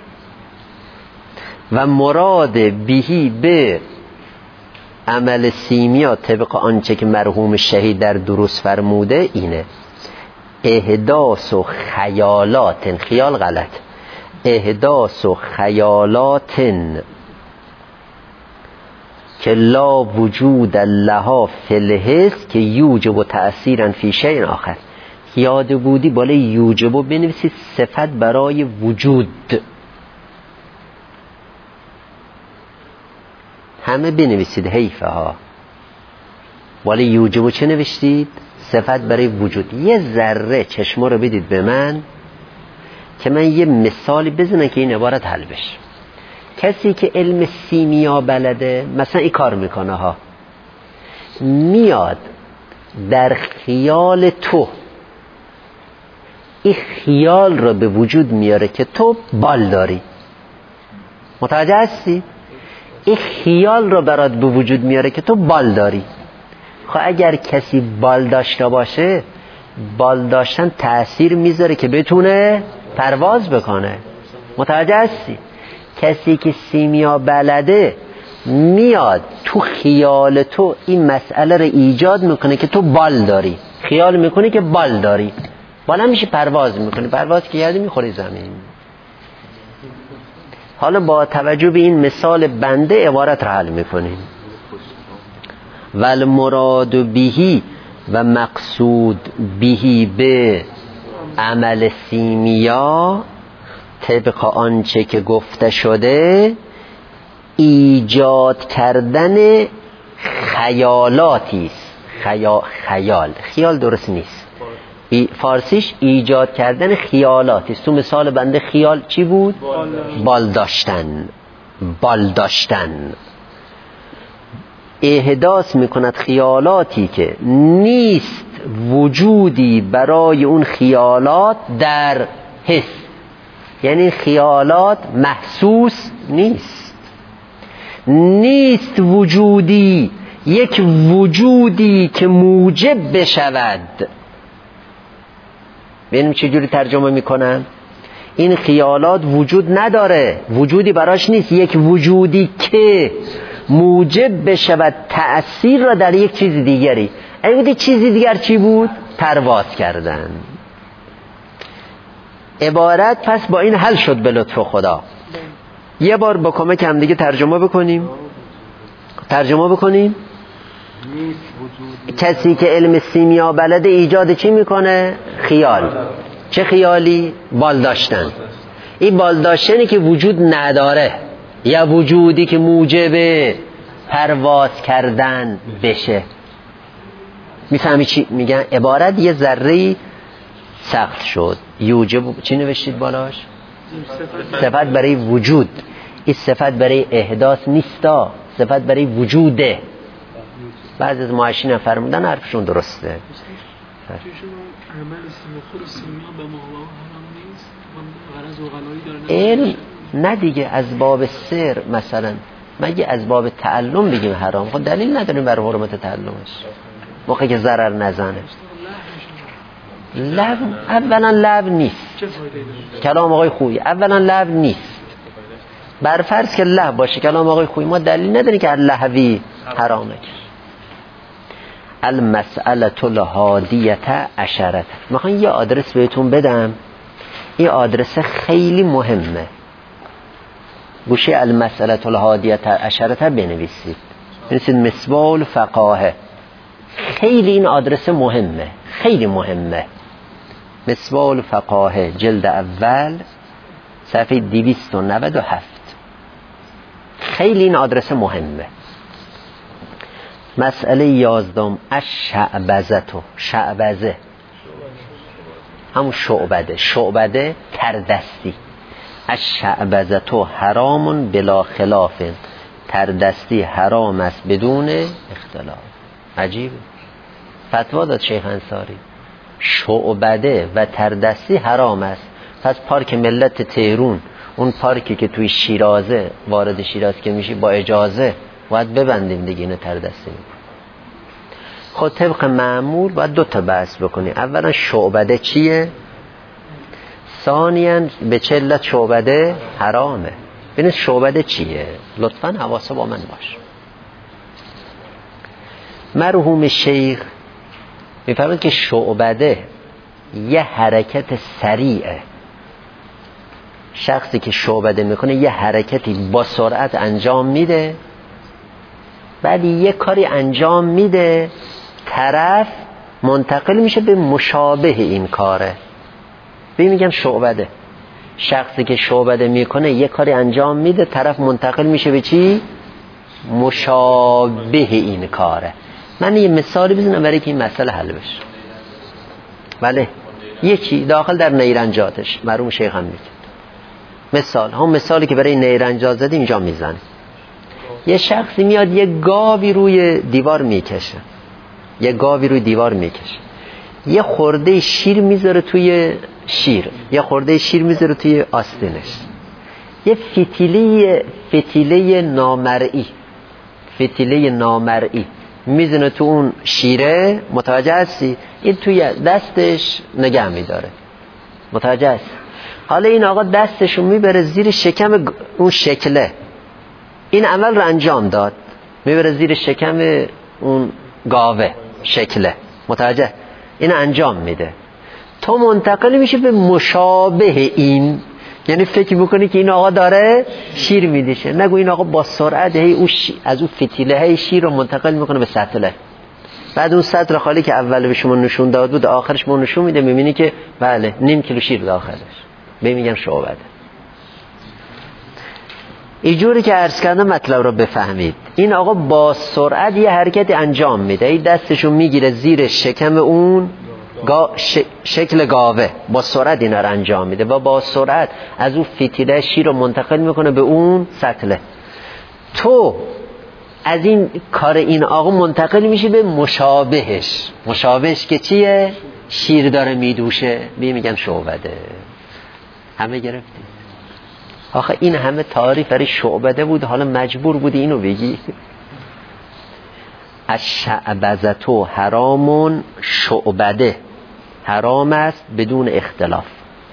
و مراد بهی به عمل سیمیا طبق آنچه که مرحوم شهید در دروس فرموده اینه: احداث و خیالات، خیال غلط، احداث و خیالات که لا وجود لها فی الحس که یوجب تأثیرا فی شیء آخر. یاد بودی بالای یوجب بنویسید صفت برای وجود، همه بنویسید حیفه ها. بالای یوجب چه نوشتید؟ صفت برای وجود. یه ذره چشم رو بدید به من که من یه مثالی بزنم که این عبارت حل بشه. کسی که علم سیمیا بلده مثلا این کار میکنه ها، میاد در خیال تو این خیال رو به وجود میاره که تو بال داری. متوجه هستی؟ این خیال رو برات به وجود میاره که تو بال داری. خب اگر کسی بال داشته باشه، بال داشتن تأثیر میذاره که بتونه پرواز بکنه. متوجه هستی؟ کسی که سیمیا بلده میاد تو خیال تو این مسئله رو ایجاد میکنه که تو بال داری، خیال میکنه که بال داری، بالا میشه پرواز میکنه، پرواز که یادی میخوری زمین. حالا با توجه به این مثال بنده عبارت رو حل میکنیم. والمراد بهی و مقصود بهی به عمل سیمیا طبق آنچه که گفته شده ایجاد کردن خیالاتی است. خیا... خیال خیال درست نیست، ای... فارسیش ایجاد کردن خیالاتی است. تو مثال بنده خیال چی بود؟ بال داشتن. بال داشتن احداث میکند خیالاتی که نیست وجودی برای اون خیالات در حس، یعنی خیالات محسوس نیست. نیست وجودی، یک وجودی که موجب بشود. ببینیم چجوری ترجمه میکنن. این خیالات وجود نداره، وجودی براش نیست، یک وجودی که موجب بشود تأثیر را در یک چیز دیگری. اگه بودی چیزی دیگر چی بود؟ پرواز کردن. عبارت پس با این حل شد به لطف خدا. یه بار با کمک هم دیگه ترجمه بکنیم. ترجمه بکنیم. کسی که علم سیمیا بلده ایجاد چی میکنه؟ خیال. چه خیالی؟ بال داشتن. این بال داشتنی که وجود نداره یا وجودی که موجب پرواز کردن بشه. میفهمی چی میگن؟ عبارت یه ذره سخت شد. یوجب چی نوشتید بالاش؟ صفت برای وجود. این صفت برای احداث نیستا، صفت برای وجوده. بعضی از معاشین فرمودن حرفشون درسته. عمل خود سیمیا به ماوا حرام نیست، غرض و غلایی داره. علم نه دیگه، از باب سر مثلا مگه از باب تعلم بگیم حرام؟ خب دلیل نداریم بر حرمت تعلمش موقعی که ضرر نزنه. لب اولا لب نیست. کلام آقای خویی اولا لب نیست. بر فرض که لب باشه کلام آقای خویی، ما دلیل نداریم که لهوی حرامه. المسئله الهادیه عشرة. میخوام یه آدرس بهتون بدم، این آدرس خیلی مهمه. گوشه المسئله الهادیه عشرة بنویسید، بنویسید مصباح الفقاهه. خیلی این آدرس مهمه، خیلی مهمه. مصباح الفقاهه جلد اول صفحه دویست و نود و هفت. خیلی این آدرس مهمه. مسئله یازدم الشعبذة. شعبذه همون شعبده، شعبده تردستی. الشعبذة حرام بلا خلاف. تردستی حرام است بدون اختلاف. عجیبه. فتوا داد شیخ انصاری شعبده و تردستی حرام است. پس پارک ملت تهران اون پارکی که توی شیرازه وارد شیراز که میشی با اجازه باید ببندیم دیگه، اینو تر دستی میکنیم. خود طبق معمول باید دو تا بحث بکنی. اولا شعبده چیه؟ ثانیاً به چه علت شعبده حرامه. ببینید شعبده چیه؟ لطفاً حواسه با من باش. مرحوم شیخ میفرماید که شعبده یه حرکت سریعه. شخصی که شعبده میکنه یه حرکتی با سرعت انجام میده، بعد یه کاری انجام میده، طرف منتقل میشه به مشابه این کاره. ببین میگن شعبده. شخصی که شعبده میکنه یه کاری انجام میده، طرف منتقل میشه به چی؟ مشابه این کاره. من یه مثالی بزنم برای که این مسئله حل بشه. بله یکی داخل در نیرنجاتش مرحوم شیخ هم میگه مثال، هم مثالی که برای نیرنجات زدیم اینجا میزنه. یه شخصی میاد یه گاوی روی دیوار میکشه، یه گاوی روی دیوار میکشه، یه خورده شیر میذاره توی شیر، یه خورده شیر میذاره توی آستینش، یه فتیله فتیله نامرئی فتیله نامرئی میزنه تو اون شیره. متوجه هستی؟ این توی دستش نگه میداره. متوجه هستی؟ حالا این آقا دستشو میبره زیر شکم اون شکله، این عمل رو انجام داد، میبره زیر شکم اون گاوه شکله. متوجه؟ این انجام میده. تو منتقل میشه به مشابه این، یعنی فکر میکنی که این آقا داره شیر میدشه. نگو این آقا با سرعت هی او از اون فتیله هی شیر رو منتقل میکنه به سطله. بعد اون سطل خالی که اول به شما نشون داد بود آخرش ما نشون میده، میبینی که بله نیم کیلو شیر داخلش. به میگن شعبده. اینجوری که عرض کردم مطلب رو بفهمید. این آقا با سرعت یه حرکت انجام میده، این دستشو میگیره زیر شکم اون گا ش... شکل گاوه، با سرعت اینا رو انجام میده و با سرعت از اون فتیله شیر رو منتقل میکنه به اون سطله. تو از این کار این آقا منتقل میشه به مشابهش. مشابهش که چیه؟ شیر داره میدوشه، بی میگن شعبده. همه گرفتی؟ آخه این همه تعریف برای شعبده بود، حالا مجبور بودی اینو بگی؟ الشعبذة حرام، شعبده حرام است بدون اختلاف.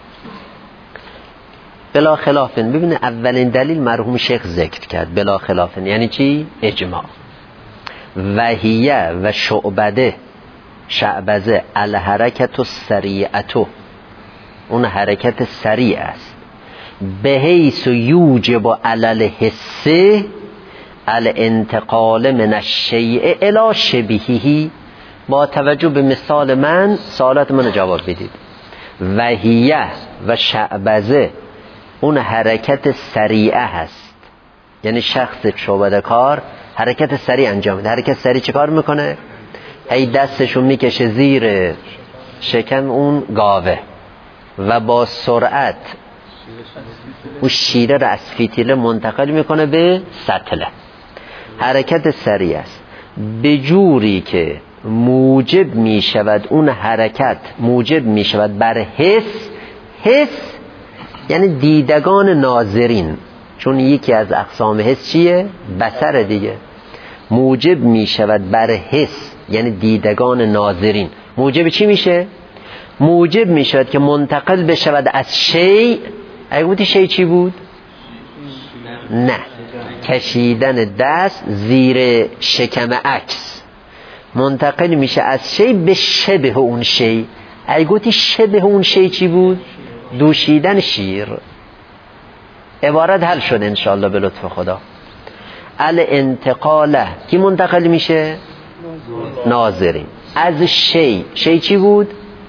بلا خلافن. ببینه اولین دلیل مرحوم شیخ ذکر کرد بلا خلافن یعنی چی؟ اجماع. وحیه و شعبده شعبذه الحرکت السریعه، اون حرکت سریع است. به حیث یوجب علل حسه الانتقال من الشیء الی شبیهی. با توجه به مثال من سوالات من جواب بدید. وحیه و شعبذه اون حرکت سریعه هست، یعنی شخص شعبده کار حرکت سریع انجام میده. حرکت سریع چه کار میکنه؟ هی دستشو میکشه زیر شکم اون گاوه و با سرعت اون شیره رو از فتیله منتقل میکنه به سطله. حرکت سریع است به جوری که موجب میشود، اون حرکت موجب میشود بر حس. حس یعنی دیدگان ناظرین، چون یکی از اقسام حس چیه؟ بصر دیگه. موجب میشود بر حس یعنی دیدگان ناظرین. موجب چی میشه؟ موجب میشود که منتقل بشود از شیء. اگه بودی شیء چی بود؟ نه، کشیدن دست زیر شکم عکس. منتقل میشه از شیء به شبه اون شیء. اگه گفتی شبه اون شیء چی بود؟ دوشیدن شیر. عبارت حل شد انشاءالله به لطف خدا. الانتقاله کی منتقل میشه؟ ناظرین. از شیء. شیء چی بود؟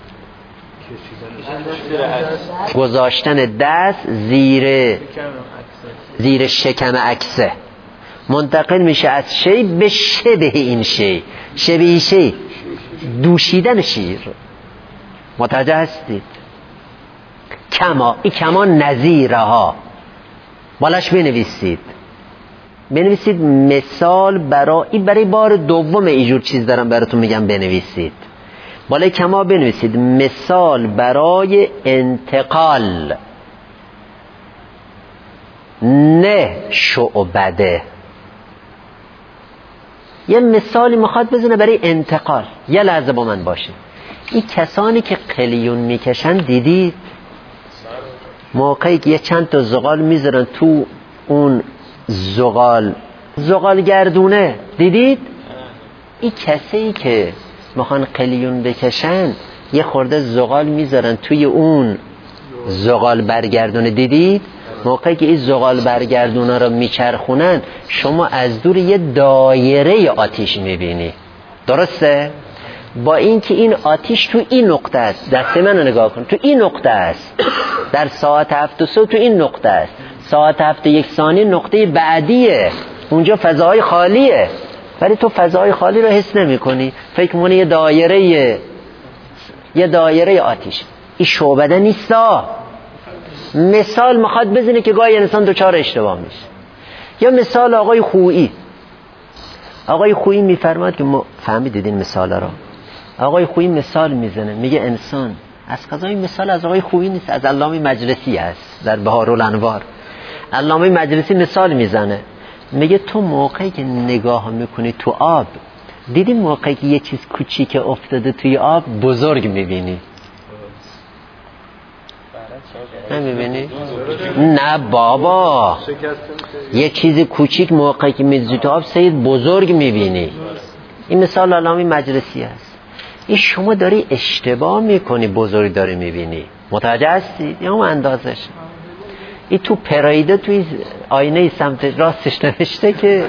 گذاشتن دست زیر زیر شکم عکسه. منتقل میشه از شیء به شبه این شیء. شبه شیء دوشیدن شیر. متوجه هستید؟ کما، این کما نظیره ها بالاش بنویسید. بنویسید مثال برای این، برای بار دوم اینجور چیز دارم براتون میگم بنویسید. بالای کما بنویسید مثال برای انتقال. نه شعبده. یه مثالی میخواد بزنه برای انتقال. یه لحظه با من باشید. این کسانی که قلیون میکشن دیدید موقعی که یه چند تا زغال میذارن تو اون زغال زغال گردونه، دیدید؟ این کسی که میخوان قلیون بکشن یه خورده زغال میذارن توی اون زغال برگردونه، دیدید؟ موقعی که این زغال برگردونه رو میچرخونن شما از دور یه دایره آتیش میبینی، درسته؟ با اینکه این آتیش تو این نقطه است، دست منو نگاه کن، تو این نقطه است، در ساعت هفت و سه تو این نقطه است، ساعت هفت یک ثانیه نقطه بعدیه، اونجا فضای خالیه، ولی تو فضای خالی رو حس نمی کنی، فکر می‌کنی یه دایره یه دایره آتیش. این شعبده نیستا. مثال میخواد بزنه که گاهی انسان دوچار اشتباه میشه. یا مثال آقای خویی، آقای خویی میفرماد که ما فهمیدید این مثال را. آقای خویی مثال میزنه، میگه انسان از قضا این مثال از آقای خویی نیست، از علامه مجلسی است در بهارالانوار. علامه مجلسی مثال میزنه، میگه تو موقعی که نگاه میکنی تو آب، دیدی موقعی که یه چیز کوچیک افتاده توی آب بزرگ میبینی؟ نمیبینی؟ نه بابا، یه چیز کوچیک موقعی که میذاری تو آب سید بزرگ میبینی. این مثال علامه مجلسی است. این شما داری اشتباه میکنی، بزرگ داری میبینی. متوجه هستی؟ یا اون اندازش. این تو پرایده توی آینه سمت راستش نوشته که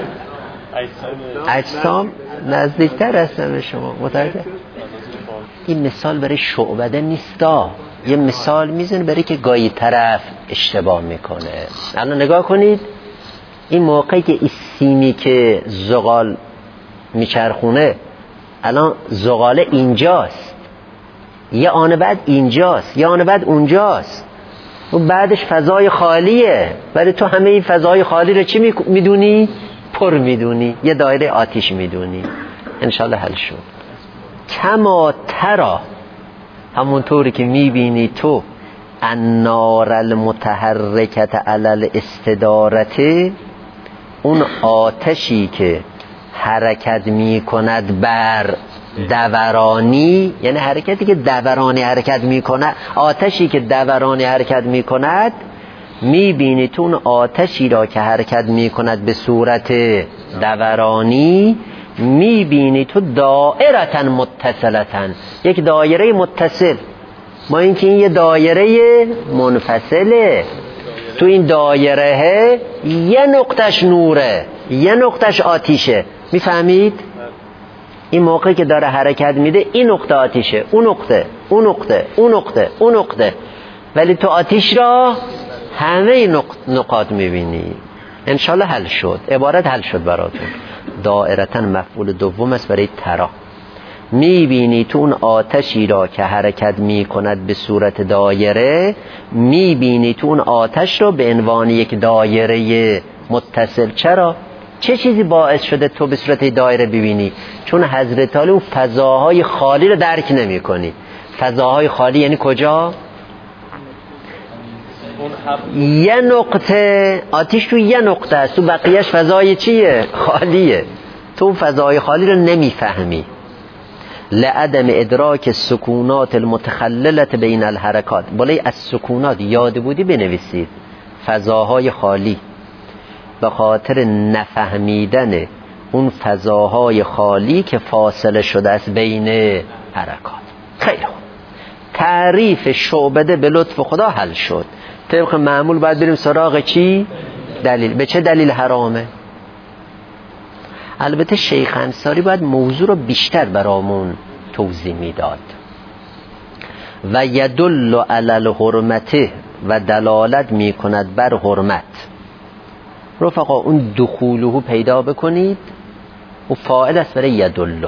اجسام نزدیکتر هستن به شما. متوجه؟ این مثال برای شعبده نیستا، یه مثال میزنه برای که گاهی طرف اشتباه میکنه. الان نگاه کنید، این موقعی که این سیمی که زغال میچرخونه، الان زغاله اینجاست، یه آن بعد اینجاست، یه آن بعد اونجاست، و بعدش فضای خالیه، ولی تو همه این فضای خالی رو چی میدونی؟ پر میدونی، یه دایره آتیش میدونی. انشالله حل شد. کما ترا، همونطوری که میبینی تو النار المتحرکت علی الاستدارته، اون آتشی که حرکت میکند بر دورانی، یعنی حرکتی که دورانی حرکت میکند، آتشی که دورانی حرکت میکند، میبینی تو اون آتشی را که حرکت میکند به صورت دورانی، میبینی تو دائرةً متصلةً، یک دایره متصل. ما اینکه این یه دایره منفصله، تو این دایره یه نقطش نوره، یه نقطش آتیشه. میفهمید؟ این موقعی که داره حرکت میده این نقطه آتیشه، اون نقطه، اون نقطه، اون نقطه، اون نقطه، ولی تو آتیش را همه نقاط میبینی. انشالله حل شد، عبارت حل شد براتون. دائرةً مفعول دوم است برای ترا. میبینی تو اون آتشی را که حرکت میکند به صورت دایره، میبینی تو اون آتش را به عنوان یک دایره متصل. چرا؟ چه چیزی باعث شده تو به صورت دایره ببینی؟ چون حضرت علی اون فضاهای خالی رو درک نمی کنی. فضاهای خالی یعنی کجا؟ یه نقطه آتیش تو یه نقطه است، تو بقیهش فضای چیه؟ خالیه. تو فضای خالی رو نمیفهمی. لعدم ادراک سکونات المتخللت بین الحرکات. بالای از سکونات یاد بودی بنویسید، فضاهای خالی. به خاطر نفهمیدن اون فضاهای خالی که فاصله شده است بین حرکات. خیلی خوب، تعریف شعبده به لطف خدا حل شد. طبق معمول باید بریم سراغ چی؟ دلیل. به چه دلیل حرامه؟ البته شیخ انصاری باید موضوع رو بیشتر برامون توضیح میداد. و یدل علی الحرمته، و دلالت میکند بر حرمت. رفقا اون دخوله پیدا بکنید، و فاعل است برای یدل.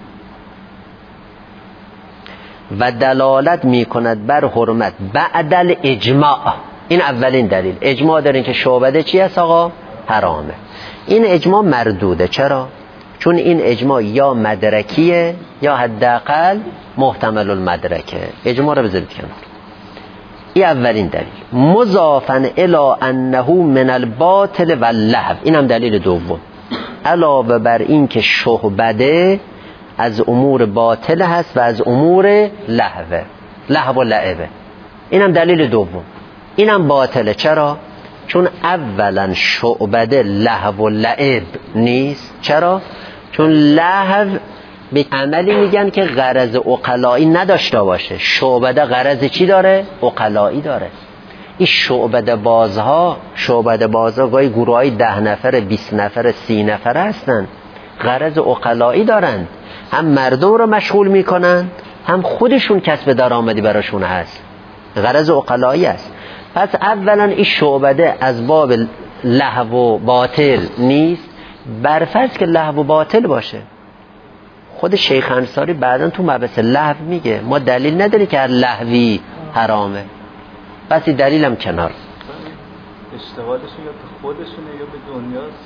و دلالت میکند بر حرمت بعد الاجماع. این اولین دلیل. اجماع دارین که شعبده چی است آقا؟ حرامه. این اجماع مردوده. چرا؟ چون این اجماع یا مدرکیه یا حداقل محتمل المدرکه. اجماع رو بذارید کنار. این اولین دلیل. مضافن الی انه من الباطل و اللهو، این هم دلیل دوم. علاوه بر این که شعبده از امور باطل هست و از امور لهوه، لهو و لعبه، این هم دلیل دوم. این هم باطله. چرا؟ چون اولا شعبده لهو و لعب نیست. چرا؟ چون لهو به عملی میگن که غرض عقلایی نداشته باشه. شعبده غرض چی داره؟ عقلایی داره. این شعبده بازها شعبده بازها گاهی گروهای ده نفر، بیست نفر، سی نفر هستن، غرض عقلایی دارن، هم مردم رو مشغول میکنن هم خودشون کسب درآمدی براشون هست، غرض عقلایی است. پس اولا این شعبده از باب لهو و باطل نیست. برفرض که لهو و باطل باشه، خود شیخ انصاری بعداً تو مبحث لهو میگه ما دلیل نداری که هر لهوی حرامه. پس این دلیل هم کنار. اشتغالشون یا به خودشونه یا به دنیاست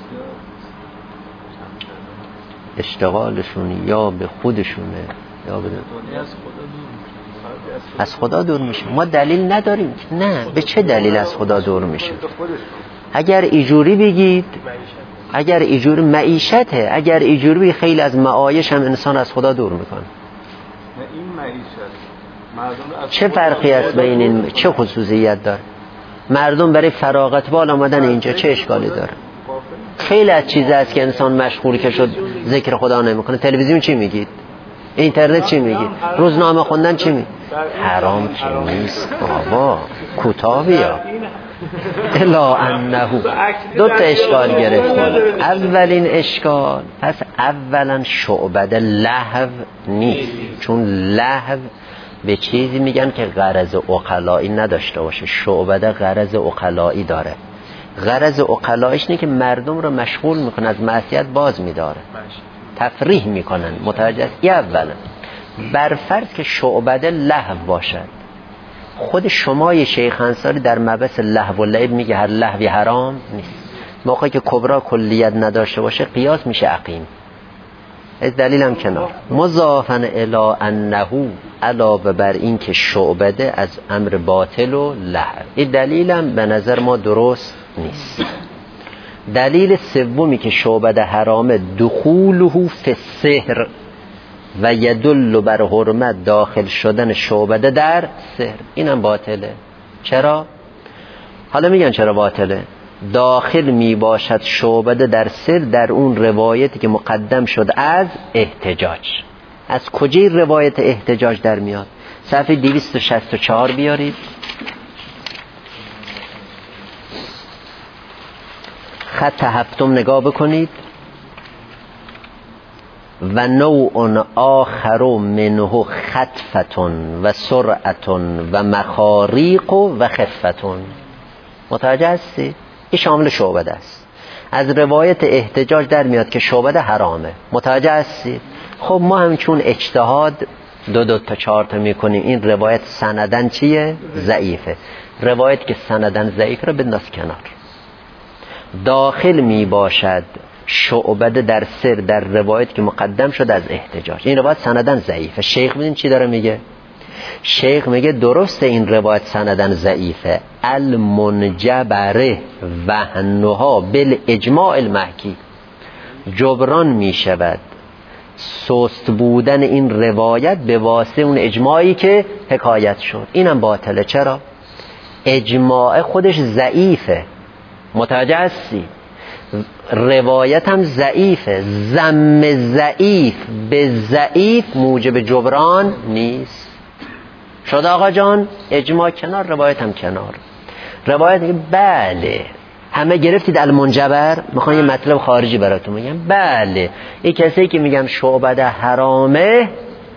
یا اشتغالشون یا به خودشونه یا به دنیا. از خدا دور از خدا دور میشه. ما دلیل نداریم. نه، به چه دلیل از خدا دور میشه؟ اگر ایجوری بگید، اگر ایجوری معیشته، اگر ایجوری بگید خیلی از معایش هم انسان از خدا دور میکنه. این معیشت چه فرقی است بین این؟ چه خصوصیت داره؟ مردم برای فراغت بال آمدن اینجا چه اشکالی داره؟ خیلی از چیز هست که انسان مشغول که شد ذکر خدا نمیکنه. تلویزیون چی میگید؟ اینترنت چی میگید؟ روزنامه خوندن چی میگید؟ حرام که نیست بابا، کوتاه بیا. الا انه دو تا اشکال گرفتیم. اولین اشکال، پس اولا شعبده لهو نیست، چون لهو به چیزی میگن که غرض عقلایی نداشته باشه. شعبده غرض عقلایی داره. غرض عقلاییش اینه که مردم رو مشغول میکنه، از معصیت باز میداره، تفریح میکنن. متوجه است؟ این اولا. برفرض که شعبده لهو باشد، خود شمای شیخ انصاری در مبحث لهو و لعب میگه هر لهوی حرام نیست. موقعی که کبرا کلیت نداشته باشه قیاس میشه عقیم. از دلیل هم کنار. مضافن الی انه، علاوه بر این که شعبده از امر باطل و لهو، این دلیل هم به نظر ما درست نیست. دلیل سومی که شعبده حرامه، دخوله فی السحر و یدل بر حرمت داخل شدن شعبده در سحر، اینم باطله. چرا؟ حالا میگن چرا باطله. داخل می باشد شعبده در سحر در اون روایتی که مقدم شد از احتجاج. از کجای روایت احتجاج در میاد؟ صفحه دویست و شصت و چهار بیارید. خط هفتم نگاه بکنید. و نوع آخر منه خطفتون و سرعتون و مخاریق و خفتون. متوجه هستی؟ این شامل شعبده است. از روایت احتجاج در میاد که شعبده حرامه. متوجه هستی؟ خب ما هم چون اجتهاد دو دو تا چهار تا میکنیم، این روایت سندن چیه؟ ضعیفه. روایت که سندن ضعیف رو بنداز کنار. داخل می باشد شعبده در سر در روایت که مقدم شد از احتجاج، این روایت سندن ضعیفه. شیخ ببین چی داره میگه؟ شیخ میگه درسته این روایت سندن ضعیفه، المنجبره وهنها بالاجماع المحکی، جبران میشود سست بودن این روایت به واسطه اون اجماعی که حکایت شد. اینم باطله. چرا؟ اجماع خودش ضعیفه. متوجه هستی؟ روایت هم ضعیفه. ضم ضعیف به ضعیف موجب جبران نیست. شد آقا جان؟ اجماع کنار، روایت هم کنار. روایت میگه بله همه گرفتید المنجبر، میخوان یه مطلب خارجی براتون میگم. بله این کسایی که میگن شعبده حرامه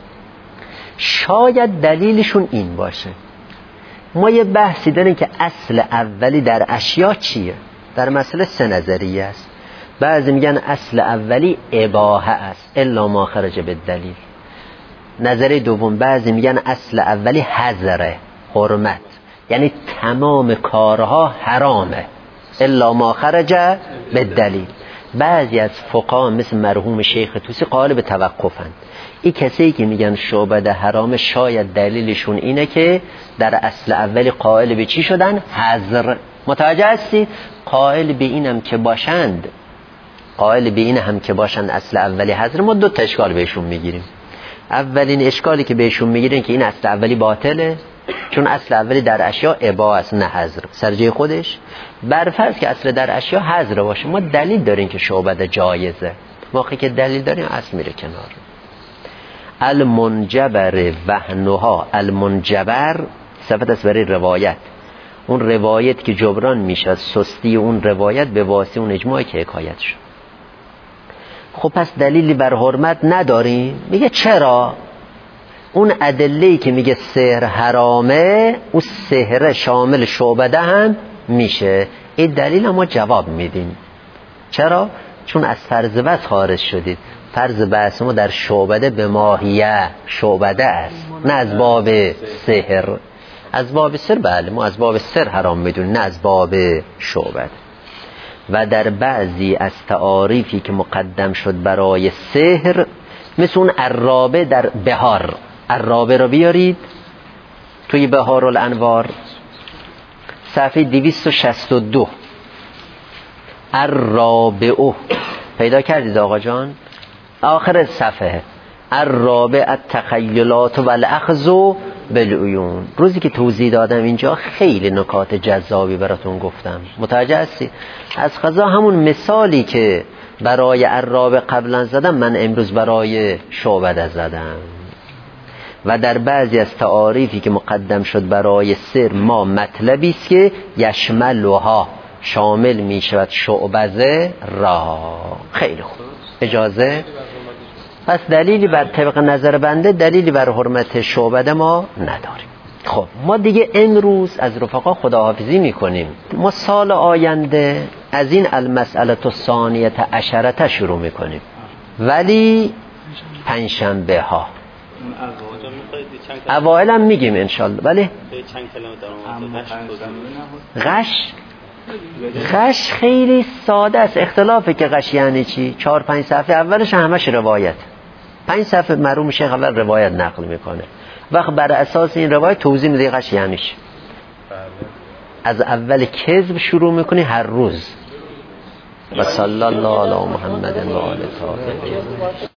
شاید دلیلشون این باشه. ما یه بحثی داریم که اصل اولی در اشیا چیه؟ در مسئله سه نظریه است. بعضی میگن اصل اولی اباحه است الا ما خرج بالدلیل. نظریه دوم بعضی میگن اصل اولی حظره، حرمت، یعنی تمام کارها حرامه الا ما خرج بالدلیل. بعضی از فقها مثل مرحوم شیخ طوسی قائل به توقفن. این کسایی که میگن شعبده حرام شاید دلیلشون اینه که در اصل اولی قائل به چی شدن؟ حظر. متوجه هستید؟ قائل به اینم که باشند، قائل به این هم که باشند اصل اولی حظر. ما دو تا اشکال بهشون میگیریم. اولین اشکالی که بهشون میگیریم که این اصل اولی باطله، چون اصل اولی در اشیاء اباحه است نه حظر، سر جای خودش. برفرض که اصل در اشیاء حظر باشه، ما دلیل داریم که شعبده جایزه. موقعی که دلیل داریم اصل میره کنار. المنجبر وهنها، المنجبر صفت است برای روایت، اون روایت که جبران میشه سستی اون روایت به واسطه اون اجماعی که حکایت شد. خب پس دلیلی بر حرمت نداریم. میگه چرا؟ اون ادله‌ای که میگه سحر حرامه، اون سحر شامل شعبده هم میشه. این دلیل ما جواب میدیم. چرا؟ چون از فرض بس خارج شدید. فرض بحث ما در شعبده به ماهیه شعبده است، نه از باب سحر. از باب سحر بله ما از باب سحر حرام میدونیم، نه از باب شعبده. و در بعضی از تعاریفی که مقدم شد برای سحر، مثل اون عرابه در بهار، عرابه رو بیارید توی بهار الانوار صفحه دویست و شصت و دو، عرابه پیدا کردید آقا جان؟ آخر صفحه عرابه التخیلات و الاخذ بالعیون. روزی که توضیح دادم اینجا خیلی نکات جذابی براتون گفتم، متوجه هستی؟ از قضا همون مثالی که برای عرابه قبلا زدم من امروز برای شعبده زدم. و در بعضی از تعاریفی که مقدم شد برای سر ما مطلبی است که یشملها، شامل می شود شعبده را. خیلی خوب، اجازه؟ پس دلیلی بر طبق نظر بنده دلیلی بر حرمت شعبده ما نداریم. خب ما دیگه امروز از رفقا خداحافظی میکنیم. ما سال آینده از این المسئله الثانیه عشرة شروع میکنیم، ولی پنجشنبه ها اوائل هم میگیم انشالله. ولی غش غش خیلی ساده است. اختلافه که غش یعنی چی. چهار پنج صفحه اولش همش روایت، پنج صفحه مرحوم شیخ اول روایت نقل میکنه، وقت بر اساس این روایت توضیح میده غش یعنی چی. از اول کذب شروع میکنی هر روز. و صلی الله علی محمد و آله طاهرین.